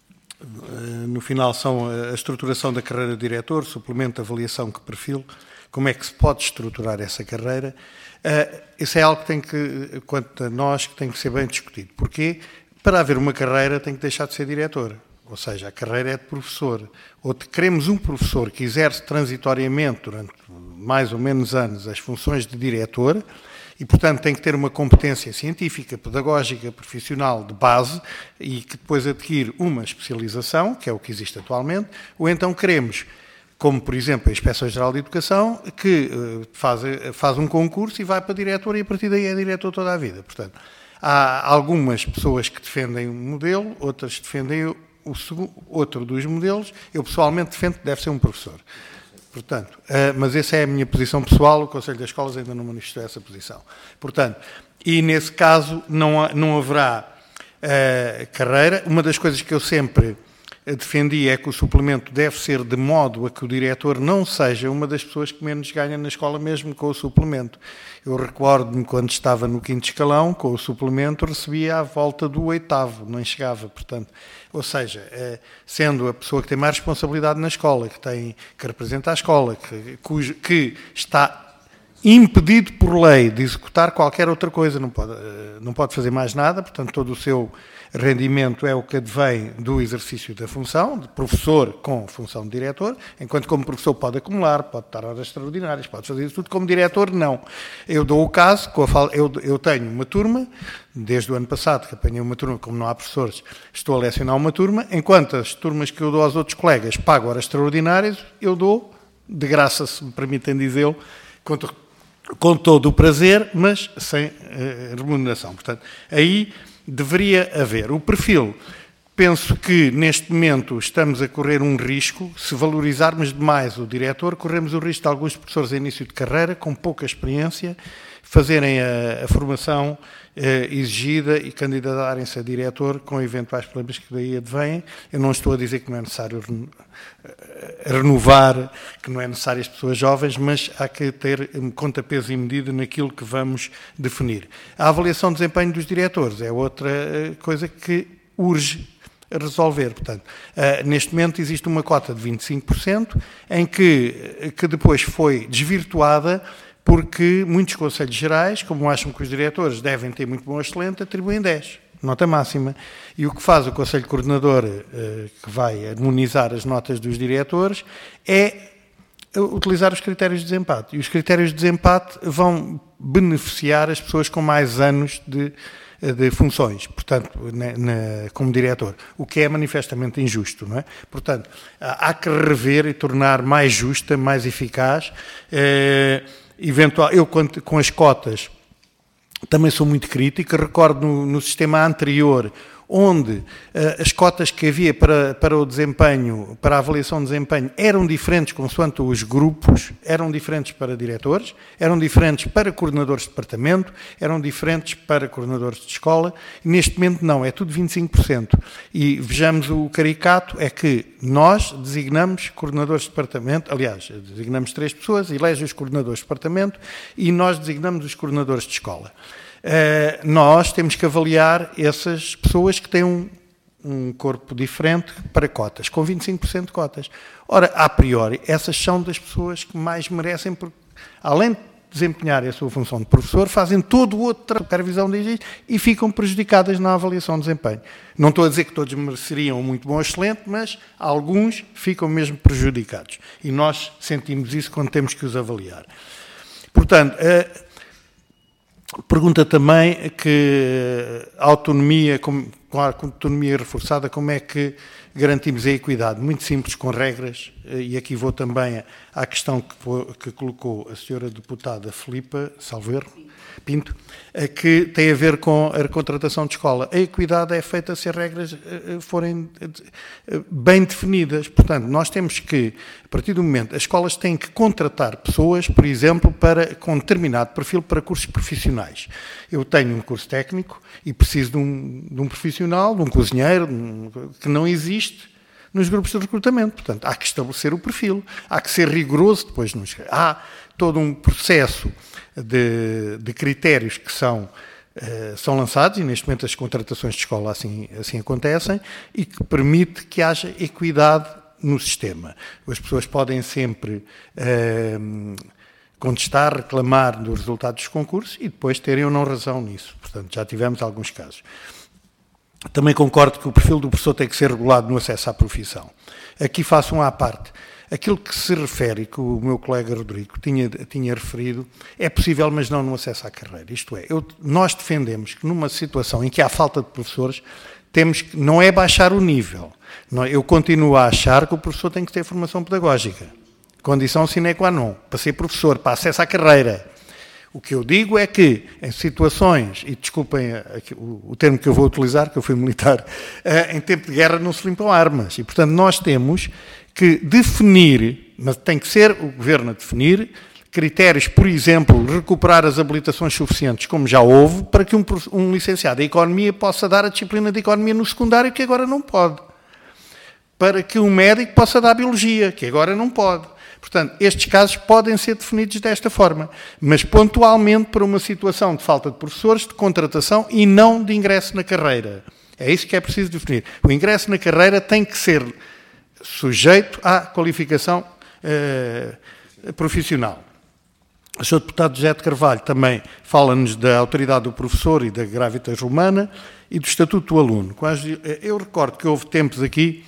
no final são a estruturação da carreira de diretor, suplemento, avaliação, que perfil, como é que se pode estruturar essa carreira. Isso é algo que tem que, quanto a nós, que tem que ser bem discutido. Porquê? Para haver uma carreira tem que deixar de ser diretor. Ou seja, a carreira é de professor. Ou queremos um professor que exerce transitoriamente, durante mais ou menos anos, as funções de diretor, e, portanto, tem que ter uma competência científica, pedagógica, profissional de base e que depois adquire uma especialização, que é o que existe atualmente, ou então queremos, como, por exemplo, a Inspeção-Geral de Educação, que faz um concurso e vai para diretor e, a partir daí, é diretor toda a vida. Portanto, há algumas pessoas que defendem um modelo, outras defendem outro dos modelos. Eu, pessoalmente, defendo que deve ser um professor. Portanto, mas essa é a minha posição pessoal, o Conselho das Escolas ainda não manifestou essa posição. Portanto, e nesse caso não haverá carreira. Uma das coisas que eu sempre defendi é que o suplemento deve ser de modo a que o diretor não seja uma das pessoas que menos ganha na escola mesmo com o suplemento. Eu recordo-me quando estava no 5º escalão, com o suplemento recebia à volta do 8º, não chegava, portanto. Ou seja, sendo a pessoa que tem mais responsabilidade na escola, que representa a escola, que está impedido por lei de executar qualquer outra coisa, não pode fazer mais nada, portanto todo o seu rendimento é o que advém do exercício da função, de professor com função de diretor, enquanto como professor pode acumular, pode dar horas extraordinárias, pode fazer isso tudo, como diretor não. Eu dou o caso, eu tenho uma turma, desde o ano passado que apanhei uma turma, como não há professores, estou a lecionar uma turma, enquanto as turmas que eu dou aos outros colegas pago horas extraordinárias, eu dou, de graça, se me permitem dizê-lo, com todo o prazer, mas sem remuneração. Portanto, aí deveria haver o perfil. Penso que, neste momento, estamos a correr um risco. Se valorizarmos demais o diretor, corremos o risco de alguns professores a início de carreira, com pouca experiência, fazerem a formação exigida e candidatarem-se a diretor com eventuais problemas que daí advêm. Eu não estou a dizer que não é necessário renovar, que não é necessário as pessoas jovens, mas há que ter conta, peso e medida naquilo que vamos definir. A avaliação de desempenho dos diretores é outra coisa que urge resolver. Portanto, neste momento existe uma cota de 25%, em que depois foi desvirtuada porque muitos conselhos gerais, como acham que os diretores devem ter muito bom ou excelente, atribuem 10, nota máxima. E o que faz o Conselho Coordenador, que vai harmonizar as notas dos diretores, é utilizar os critérios de desempate. E os critérios de desempate vão beneficiar as pessoas com mais anos de funções, portanto, como diretor, o que é manifestamente injusto, não é? Portanto, há que rever e tornar mais justa, mais eficaz. Eu, com as cotas, também sou muito crítico. Recordo no sistema anterior, onde as cotas que havia para o desempenho, para a avaliação de desempenho, eram diferentes consoante os grupos, eram diferentes para diretores, eram diferentes para coordenadores de departamento, eram diferentes para coordenadores de escola. Neste momento não, é tudo 25%. E vejamos o caricato, é que nós designamos coordenadores de departamento, aliás, designamos 3 pessoas, elege os coordenadores de departamento e nós designamos os coordenadores de escola. Nós temos que avaliar essas pessoas que têm um corpo diferente para cotas, com 25% de cotas. Ora, a priori, essas são das pessoas que mais merecem, porque, além de desempenhar a sua função de professor, fazem todo o outro supervisão de exercício e ficam prejudicadas na avaliação de desempenho. Não estou a dizer que todos mereceriam um muito bom ou excelente, mas alguns ficam mesmo prejudicados. E nós sentimos isso quando temos que os avaliar. Portanto, pergunta também que a autonomia, com a autonomia reforçada, como é que garantimos a equidade? Muito simples, com regras, e aqui vou também à questão que colocou a senhora deputada Filipa, salvo erro, Pinto, que tem a ver com a contratação de escola. A equidade é feita se as regras forem bem definidas. Portanto, nós temos que, a partir do momento, as escolas têm que contratar pessoas, por exemplo, com determinado perfil para cursos profissionais. Eu tenho um curso técnico e preciso de um profissional, de um cozinheiro, que não existe nos grupos de recrutamento. Portanto, há que estabelecer o perfil, há que ser rigoroso depois. Há todo um processo de critérios que são são lançados, e neste momento as contratações de escola assim acontecem, e que permite que haja equidade no sistema. As pessoas podem sempre contestar, reclamar dos resultados dos concursos e depois terem ou não razão nisso. Portanto, já tivemos alguns casos. Também concordo que o perfil do professor tem que ser regulado no acesso à profissão. Aqui faço à parte. Aquilo que se refere, que o meu colega Rodrigo tinha referido, é possível, mas não no acesso à carreira. Isto é, nós defendemos que numa situação em que há falta de professores, não é baixar o nível. Eu continuo a achar que o professor tem que ter formação pedagógica. Condição sine qua non, para ser professor, para acesso à carreira. O que eu digo é que, em situações, e desculpem o termo que eu vou utilizar, que eu fui militar, em tempo de guerra não se limpam armas. E, portanto, nós temos que definir, mas tem que ser o Governo a definir, critérios, por exemplo, recuperar as habilitações suficientes, como já houve, para que um licenciado em Economia possa dar a disciplina de Economia no secundário, que agora não pode. Para que um médico possa dar Biologia, que agora não pode. Portanto, estes casos podem ser definidos desta forma, mas pontualmente para uma situação de falta de professores, de contratação e não de ingresso na carreira. É isso que é preciso definir. O ingresso na carreira tem que ser sujeito à qualificação profissional. O Sr. Deputado José de Carvalho também fala-nos da autoridade do professor e da gravitas romana e do estatuto do aluno. Eu recordo que houve tempos aqui,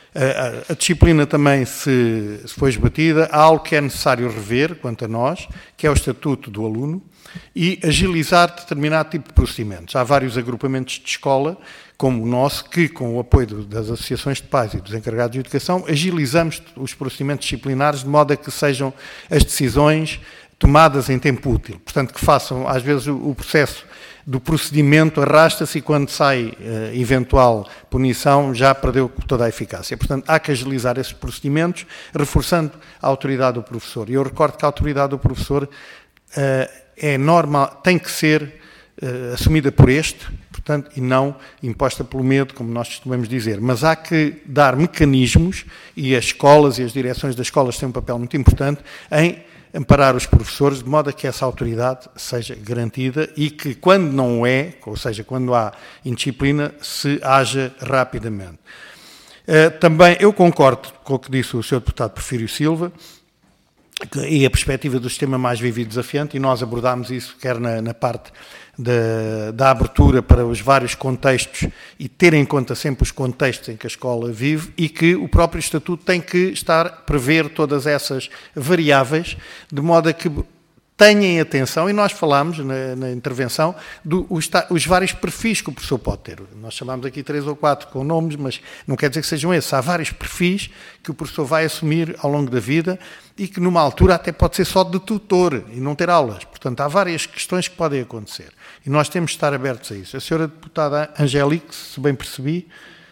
a disciplina também se foi esbatida, há algo que é necessário rever, quanto a nós, que é o estatuto do aluno, e agilizar determinado tipo de procedimentos. Há vários agrupamentos de escola, como o nosso, que, com o apoio das associações de pais e dos encarregados de educação, agilizamos os procedimentos disciplinares de modo a que sejam as decisões tomadas em tempo útil. Portanto, que façam, às vezes, o processo do procedimento arrasta-se e quando sai eventual punição já perdeu toda a eficácia. Portanto, há que agilizar esses procedimentos, reforçando a autoridade do professor. E eu recordo que a autoridade do professor é normal, tem que ser assumida por portanto, e não imposta pelo medo, como nós costumamos dizer. Mas há que dar mecanismos, e as escolas e as direções das escolas têm um papel muito importante, em amparar os professores, de modo a que essa autoridade seja garantida e que, quando não é, ou seja, quando há indisciplina, se haja rapidamente. Também eu concordo com o que disse o Sr. Deputado Porfírio Silva, e a perspectiva do sistema mais vivo e desafiante, e nós abordámos isso quer na parte da abertura para os vários contextos e ter em conta sempre os contextos em que a escola vive e que o próprio Estatuto tem que prever todas essas variáveis, de modo a que tenham atenção, e nós falámos na intervenção, os vários perfis que o professor pode ter. Nós chamámos aqui 3 ou 4 com nomes, mas não quer dizer que sejam esses. Há vários perfis que o professor vai assumir ao longo da vida e que numa altura até pode ser só de tutor e não ter aulas. Portanto, há várias questões que podem acontecer. E nós temos de estar abertos a isso. A senhora deputada Angélique, se bem percebi,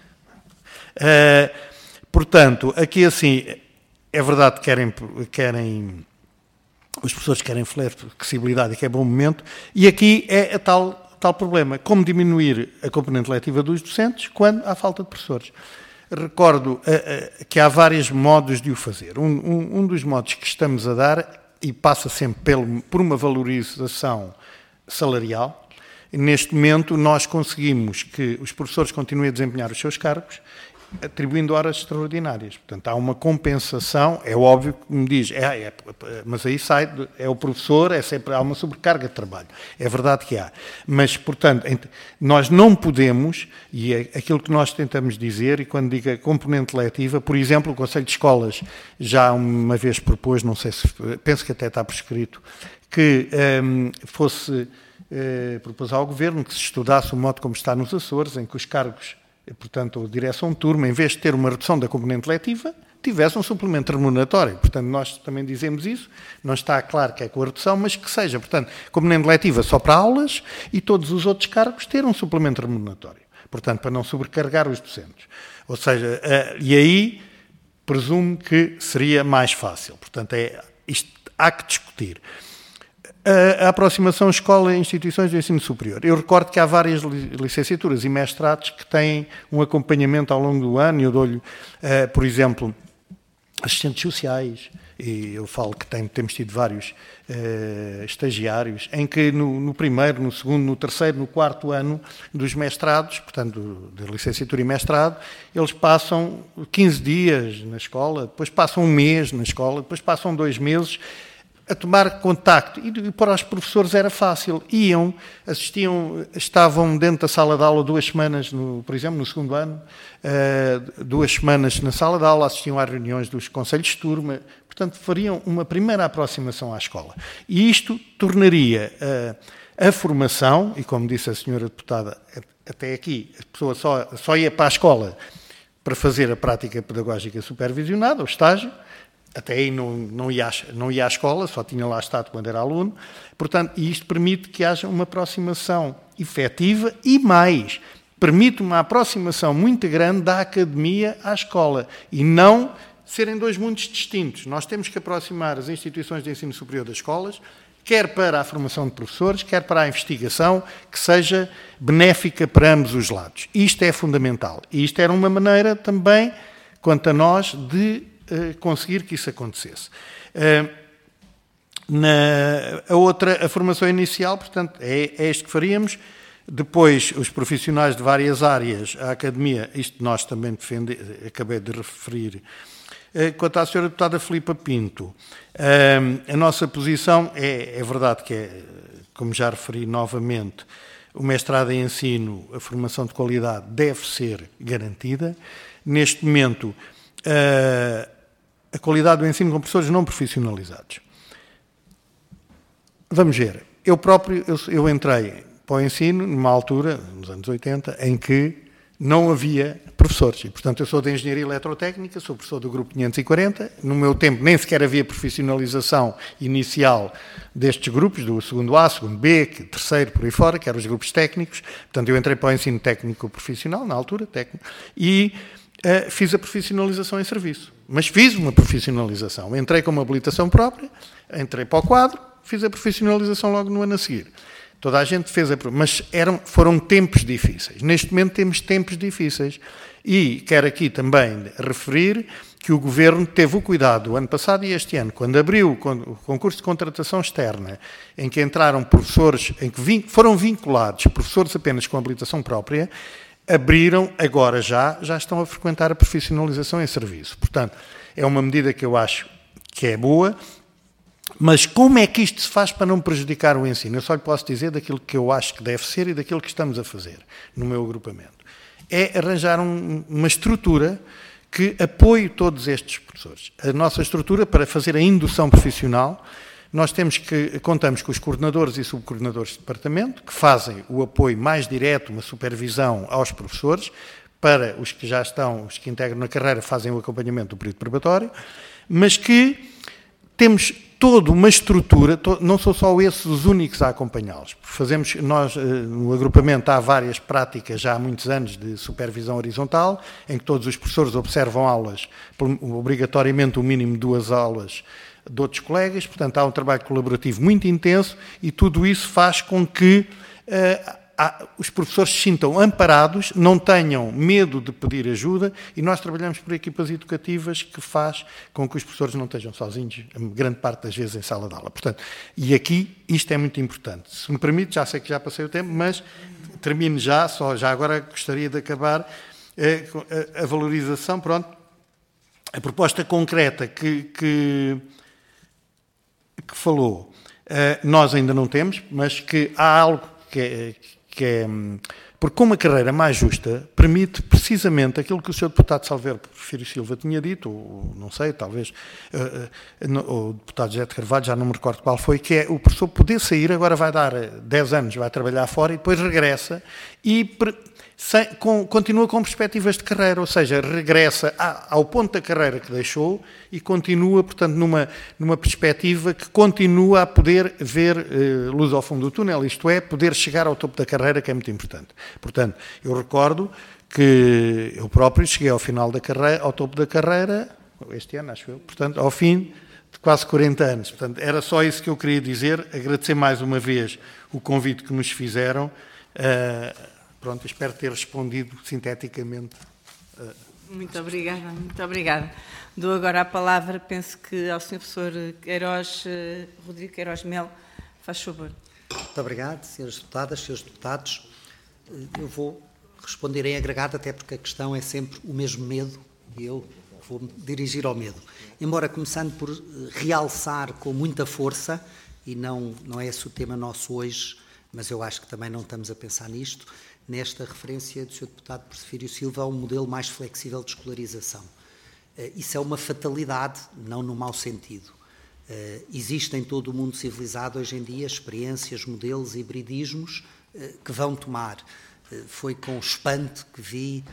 portanto, aqui assim, é verdade que querem os professores querem flexibilidade e que é bom momento, e aqui é tal problema, como diminuir a componente letiva dos docentes quando há falta de professores. Recordo que há vários modos de o fazer. Um dos modos que estamos a dar, e passa sempre por uma valorização salarial, neste momento nós conseguimos que os professores continuem a desempenhar os seus cargos, atribuindo horas extraordinárias. Portanto, há uma compensação, é óbvio que me diz, mas aí é o professor, há uma sobrecarga de trabalho. É verdade que há. Mas, portanto, nós não podemos, e é aquilo que nós tentamos dizer, e quando digo a componente letiva, por exemplo, o Conselho de Escolas já uma vez propôs, não sei se, penso que até está prescrito, que propôs ao Governo que se estudasse o modo como está nos Açores, em que os cargos, portanto, a direção de turma, em vez de ter uma redução da componente letiva, tivesse um suplemento remuneratório. Portanto, nós também dizemos isso, não está claro que é com a redução, mas que seja, portanto, componente letiva só para aulas e todos os outros cargos ter um suplemento remuneratório. Portanto, para não sobrecarregar os docentes. Ou seja, e aí presumo que seria mais fácil. Portanto, isto há que discutir. A aproximação escola e instituições de ensino superior. Eu recordo que há várias licenciaturas e mestrados que têm um acompanhamento ao longo do ano, e eu dou-lhe, por exemplo, assistentes sociais, e eu falo que temos tido vários estagiários, em que no primeiro, no segundo, no terceiro, no quarto ano dos mestrados, portanto, de licenciatura e mestrado, eles passam 15 dias na escola, depois passam um mês na escola, depois passam 2 meses a tomar contacto. E para os professores era fácil. Iam, assistiam, estavam dentro da sala de aula 2 semanas, por exemplo, no segundo ano, 2 semanas na sala de aula, assistiam às reuniões dos conselhos de turma, portanto, fariam uma primeira aproximação à escola. E isto tornaria a formação, e como disse a senhora deputada, até aqui, a pessoa só ia para a escola para fazer a prática pedagógica supervisionada, o estágio, até aí não ia à escola, só tinha lá estado quando era aluno. Portanto, e isto permite que haja uma aproximação efetiva e mais, permite uma aproximação muito grande da academia à escola e não serem 2 mundos distintos. Nós temos que aproximar as instituições de ensino superior das escolas, quer para a formação de professores, quer para a investigação, que seja benéfica para ambos os lados. Isto é fundamental. E isto era uma maneira também, quanto a nós, de conseguir que isso acontecesse. A formação inicial, portanto, é isto que faríamos. Depois, os profissionais de várias áreas, a academia, isto nós também acabei de referir. Quanto à senhora deputada Filipa Pinto, a nossa posição é verdade que é, como já referi novamente, o mestrado em ensino, a formação de qualidade deve ser garantida. Neste momento, a qualidade do ensino com professores não profissionalizados. Vamos ver, eu entrei para o ensino numa altura, nos anos 80, em que não havia professores. E, portanto, eu sou de Engenharia Eletrotécnica, sou professor do Grupo 540. No meu tempo nem sequer havia profissionalização inicial destes grupos, do segundo A, segundo B, terceiro, por aí fora, que eram os grupos técnicos. Portanto, eu entrei para o ensino técnico profissional, na altura, técnico, e fiz a profissionalização em serviço. Mas fiz uma profissionalização. Entrei com uma habilitação própria, entrei para o quadro, fiz a profissionalização logo no ano a seguir. Toda a gente fez mas foram tempos difíceis. Neste momento temos tempos difíceis. E quero aqui também referir que o Governo teve o cuidado, o ano passado e este ano, quando abriu o concurso de contratação externa, em que entraram professores, em que foram vinculados professores apenas com habilitação própria, abriram, agora já estão a frequentar a profissionalização em serviço. Portanto, é uma medida que eu acho que é boa, mas como é que isto se faz para não prejudicar o ensino? Eu só lhe posso dizer daquilo que eu acho que deve ser e daquilo que estamos a fazer no meu agrupamento. É arranjar uma estrutura que apoie todos estes professores. A nossa estrutura para fazer a indução profissional, nós contamos com os coordenadores e subcoordenadores de departamento, que fazem o apoio mais direto, uma supervisão aos professores, para os que já estão, os que integram na carreira, fazem o acompanhamento do período probatório, mas que temos toda uma estrutura, não são só esses os únicos a acompanhá-los. Nós, no agrupamento, há várias práticas já há muitos anos de supervisão horizontal, em que todos os professores observam aulas, obrigatoriamente o mínimo de 2 aulas de outros colegas, portanto há um trabalho colaborativo muito intenso e tudo isso faz com que os professores se sintam amparados, não tenham medo de pedir ajuda e nós trabalhamos por equipas educativas que faz com que os professores não estejam sozinhos, grande parte das vezes em sala de aula. Portanto, e aqui isto é muito importante. Se me permite, já sei que já passei o tempo, mas termino já agora gostaria de acabar a valorização, pronto, a proposta concreta que falou, nós ainda não temos, mas que há algo que é porque com uma carreira mais justa permite precisamente aquilo que o Sr. Deputado Salveiro Porfírio Silva tinha dito, ou não sei, talvez o Deputado José de Carvalho, já não me recordo qual foi, que é o professor poder sair, agora vai dar 10 anos, vai trabalhar fora e depois regressa e continua com perspectivas de carreira, ou seja, regressa ao ponto da carreira que deixou e continua, portanto, numa perspectiva que continua a poder ver luz ao fundo do túnel, isto é, poder chegar ao topo da carreira, que é muito importante. Portanto, eu recordo que eu próprio cheguei ao final da carreira, ao topo da carreira, este ano, acho eu, portanto, ao fim de quase 40 anos. Portanto, era só isso que eu queria dizer, agradecer mais uma vez o convite que nos fizeram. Pronto, espero ter respondido sinteticamente. Muito obrigada. Dou agora a palavra, penso que ao Sr. Professor Queiroz, Rodrigo Queiroz Melo, faz favor. Muito obrigado, senhoras deputadas, senhores deputados. Eu vou responder em agregado, até porque a questão é sempre o mesmo medo, e eu vou-me dirigir ao medo. Embora começando por realçar com muita força, e não é esse o tema nosso hoje, mas eu acho que também não estamos a pensar nisto, nesta referência do Sr. Deputado Porfírio Silva a um modelo mais flexível de escolarização. Isso é uma fatalidade, não no mau sentido. Existem em todo o mundo civilizado hoje em dia experiências, modelos, hibridismos que vão tomar. Foi com espanto que vi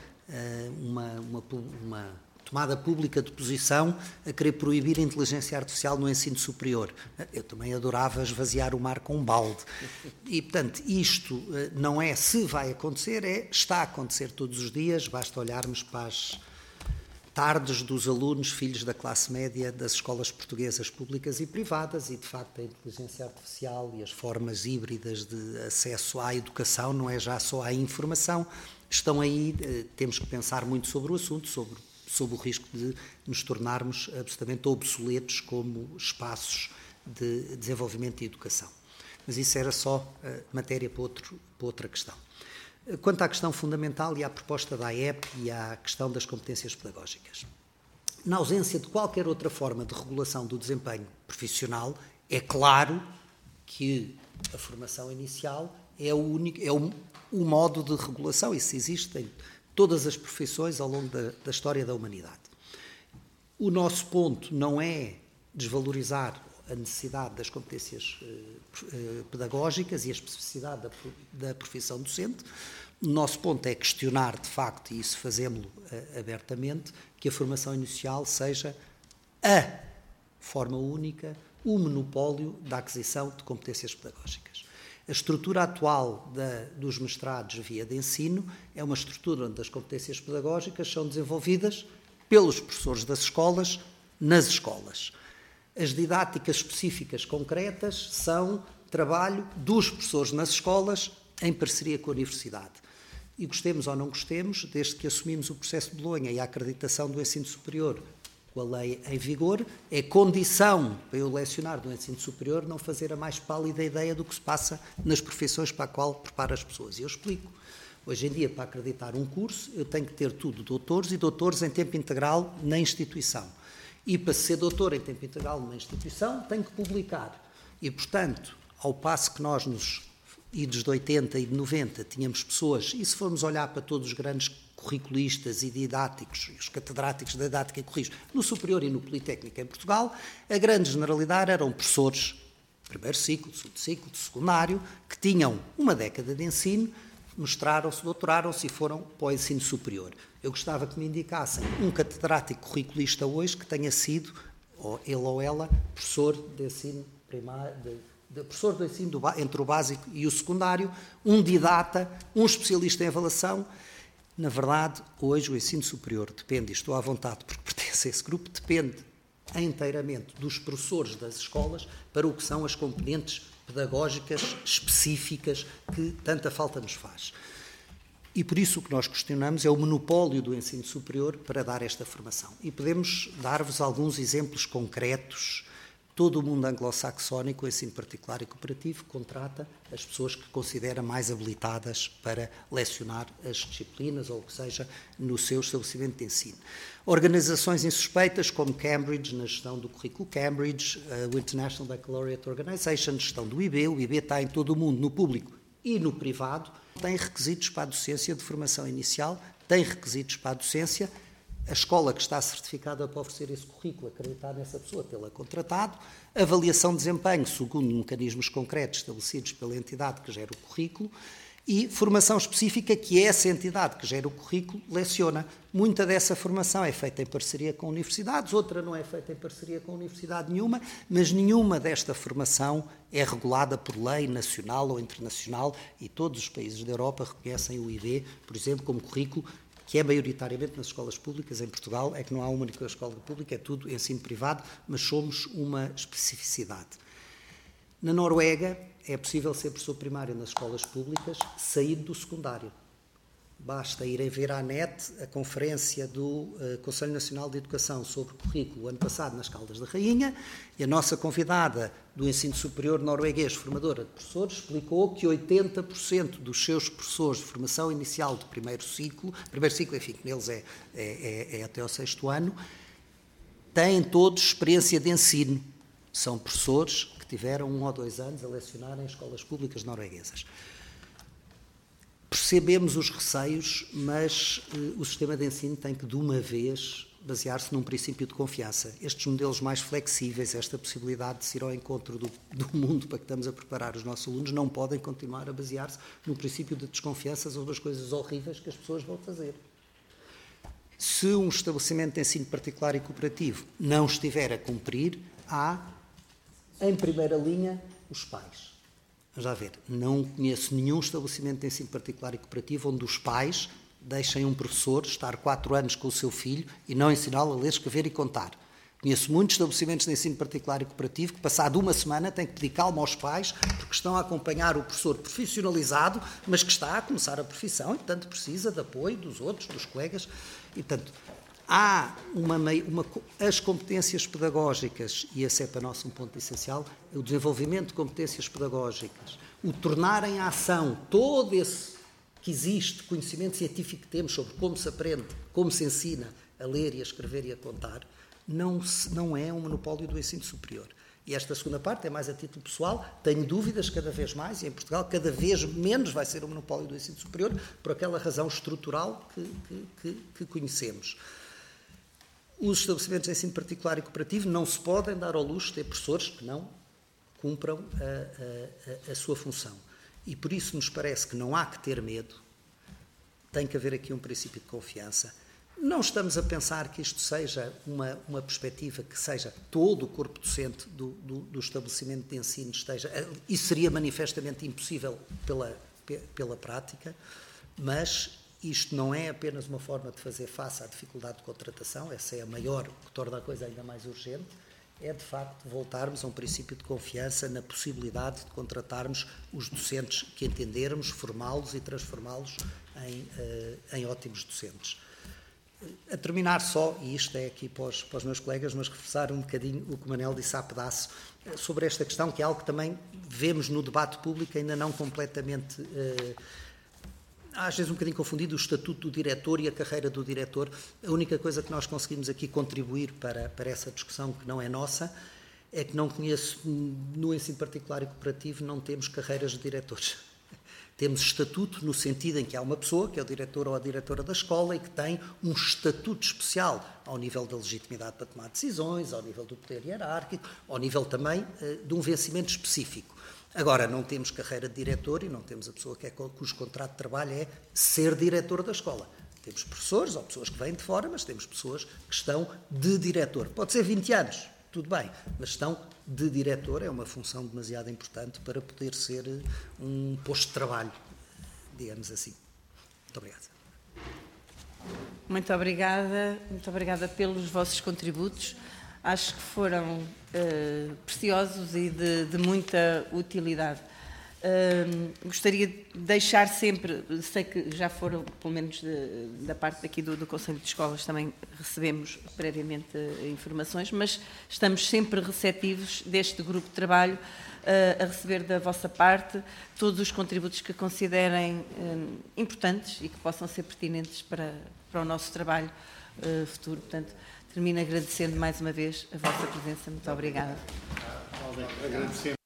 uma tomada pública de posição a querer proibir a inteligência artificial no ensino superior. Eu também adorava esvaziar o mar com um balde. E, portanto, isto não é se vai acontecer, está a acontecer todos os dias, basta olharmos para as tardes dos alunos, filhos da classe média das escolas portuguesas públicas e privadas, e, de facto, a inteligência artificial e as formas híbridas de acesso à educação, não é já só à informação, estão aí, temos que pensar muito sobre o assunto, sob o risco de nos tornarmos absolutamente obsoletos como espaços de desenvolvimento e educação. Mas isso era só matéria para outra questão. Quanto à questão fundamental e à proposta da AEP e à questão das competências pedagógicas. Na ausência de qualquer outra forma de regulação do desempenho profissional, é claro que a formação inicial é o modo de regulação. Isso existe em todas as profissões ao longo da história da humanidade. O nosso ponto não é desvalorizar a necessidade das competências pedagógicas e a especificidade da profissão docente. O nosso ponto é questionar, de facto, e isso fazemos-lo abertamente, que a formação inicial seja a forma única, o monopólio da aquisição de competências pedagógicas. A estrutura atual dos mestrados via de ensino é uma estrutura onde as competências pedagógicas são desenvolvidas pelos professores das escolas, nas escolas. As didáticas específicas concretas são trabalho dos professores nas escolas em parceria com a universidade. E gostemos ou não gostemos, desde que assumimos o processo de Bolonha e a acreditação do ensino superior com a lei em vigor, é condição para eu lecionar no ensino superior não fazer a mais pálida ideia do que se passa nas profissões para a qual preparo as pessoas. E eu explico. Hoje em dia, para acreditar um curso, eu tenho que ter tudo doutores e doutores em tempo integral na instituição. E para ser doutor em tempo integral numa instituição, tenho que publicar. E, portanto, ao passo que nós nos idos de 80 e de 90 tínhamos pessoas, e se formos olhar para todos os grandes curriculistas e didáticos, e os catedráticos de didática e currículo, no superior e no politécnico em Portugal, a grande generalidade eram professores de primeiro ciclo, de segundo ciclo, de secundário, que tinham uma década de ensino, mestraram-se, doutoraram-se e foram para o ensino superior. Eu gostava que me indicassem um catedrático curriculista hoje que tenha sido, ou ele ou ela, professor de ensino primário, professor do ensino entre o básico e o secundário, um didata, um especialista em avaliação. Na verdade, hoje o ensino superior depende, e estou à vontade porque pertence a esse grupo, depende inteiramente dos professores das escolas para o que são as componentes pedagógicas específicas que tanta falta nos faz. E por isso o que nós questionamos é o monopólio do ensino superior para dar esta formação. E podemos dar-vos alguns exemplos concretos. Todo o mundo anglo-saxónico, o ensino particular e cooperativo, contrata as pessoas que considera mais habilitadas para lecionar as disciplinas ou o que seja no seu estabelecimento de ensino. Organizações insuspeitas como Cambridge, na gestão do currículo Cambridge, o International Baccalaureate Organization, gestão do IB, o IB está em todo o mundo, no público e no privado, tem requisitos para a docência de formação inicial, tem requisitos para a docência. A escola que está certificada para oferecer esse currículo, acreditar nessa pessoa, tê-la contratado, avaliação de desempenho segundo mecanismos concretos estabelecidos pela entidade que gera o currículo e formação específica que essa entidade que gera o currículo leciona. Muita dessa formação é feita em parceria com universidades, outra não é feita em parceria com universidade nenhuma, mas nenhuma desta formação é regulada por lei nacional ou internacional e todos os países da Europa reconhecem o IB, por exemplo, como currículo que é maioritariamente nas escolas públicas. Em Portugal é que não há uma única escola pública, é tudo ensino privado, mas somos uma especificidade. Na Noruega é possível ser professor primário nas escolas públicas saído do secundário. Basta irem ver à net a conferência do Conselho Nacional de Educação sobre o currículo ano passado nas Caldas da Rainha, e a nossa convidada do ensino superior norueguês, formadora de professores, explicou que 80% dos seus professores de formação inicial de primeiro ciclo, enfim, que neles é até ao 6º ano, têm todos experiência de ensino. São professores que tiveram 1 ou 2 anos a lecionar em escolas públicas norueguesas. Percebemos os receios, mas o sistema de ensino tem que, de uma vez, basear-se num princípio de confiança. Estes modelos mais flexíveis, esta possibilidade de se ir ao encontro do mundo para que estamos a preparar os nossos alunos, não podem continuar a basear-se num princípio de desconfiança sobre as coisas horríveis que as pessoas vão fazer. Se um estabelecimento de ensino particular e cooperativo não estiver a cumprir, há, em primeira linha, os pais. Vamos lá ver, não conheço nenhum estabelecimento de ensino particular e cooperativo onde os pais deixem um professor estar 4 anos com o seu filho e não ensiná-lo a ler, escrever e contar. Conheço muitos estabelecimentos de ensino particular e cooperativo que, passado uma semana, têm que pedir calma aos pais porque estão a acompanhar o professor profissionalizado, mas que está a começar a profissão e, portanto, precisa de apoio dos outros, dos colegas. E, portanto, há as competências pedagógicas, e esse é para nós um ponto essencial, o desenvolvimento de competências pedagógicas, o tornar em ação todo esse que existe, conhecimento científico que temos sobre como se aprende, como se ensina a ler e a escrever e a contar, não é um monopólio do ensino superior. E esta segunda parte é mais a título pessoal, tenho dúvidas cada vez mais, e em Portugal cada vez menos vai ser o monopólio do ensino superior, por aquela razão estrutural que conhecemos. Os estabelecimentos de ensino particular e cooperativo não se podem dar ao luxo de ter professores que não cumpram a sua função. E por isso nos parece que não há que ter medo, tem que haver aqui um princípio de confiança. Não estamos a pensar que isto seja uma perspectiva que seja todo o corpo docente do estabelecimento de ensino esteja... Isso seria manifestamente impossível pela prática, mas isto não é apenas uma forma de fazer face à dificuldade de contratação, essa é a maior, o que torna a coisa ainda mais urgente, é de facto voltarmos a um princípio de confiança na possibilidade de contratarmos os docentes que entendermos, formá-los e transformá-los em ótimos docentes. A terminar só, e isto é aqui para os meus colegas, mas reforçar um bocadinho o que o Manel disse a pedaço sobre esta questão, que é algo que também vemos no debate público, ainda não completamente... às vezes um bocadinho confundido o estatuto do diretor e a carreira do diretor. A única coisa que nós conseguimos aqui contribuir para essa discussão, que não é nossa, é que não conheço, no ensino particular e cooperativo, não temos carreiras de diretores. Temos estatuto no sentido em que há uma pessoa, que é o diretor ou a diretora da escola, e que tem um estatuto especial ao nível da legitimidade para tomar decisões, ao nível do poder hierárquico, ao nível também de um vencimento específico. Agora, não temos carreira de diretor e não temos a pessoa cujo contrato de trabalho é ser diretor da escola. Temos professores ou pessoas que vêm de fora, mas temos pessoas que estão de diretor. Pode ser 20 anos, tudo bem, mas estão de diretor, é uma função demasiado importante para poder ser um posto de trabalho, digamos assim. Muito obrigado. Muito obrigada pelos vossos contributos. Acho que foram preciosos e de muita utilidade. Gostaria de deixar sempre, sei que já foram, pelo menos da parte daqui do Conselho de Escolas, também recebemos previamente informações, mas estamos sempre receptivos deste grupo de trabalho a receber da vossa parte todos os contributos que considerem importantes e que possam ser pertinentes para o nosso trabalho futuro. Portanto, termino agradecendo mais uma vez a vossa presença. Muito obrigada.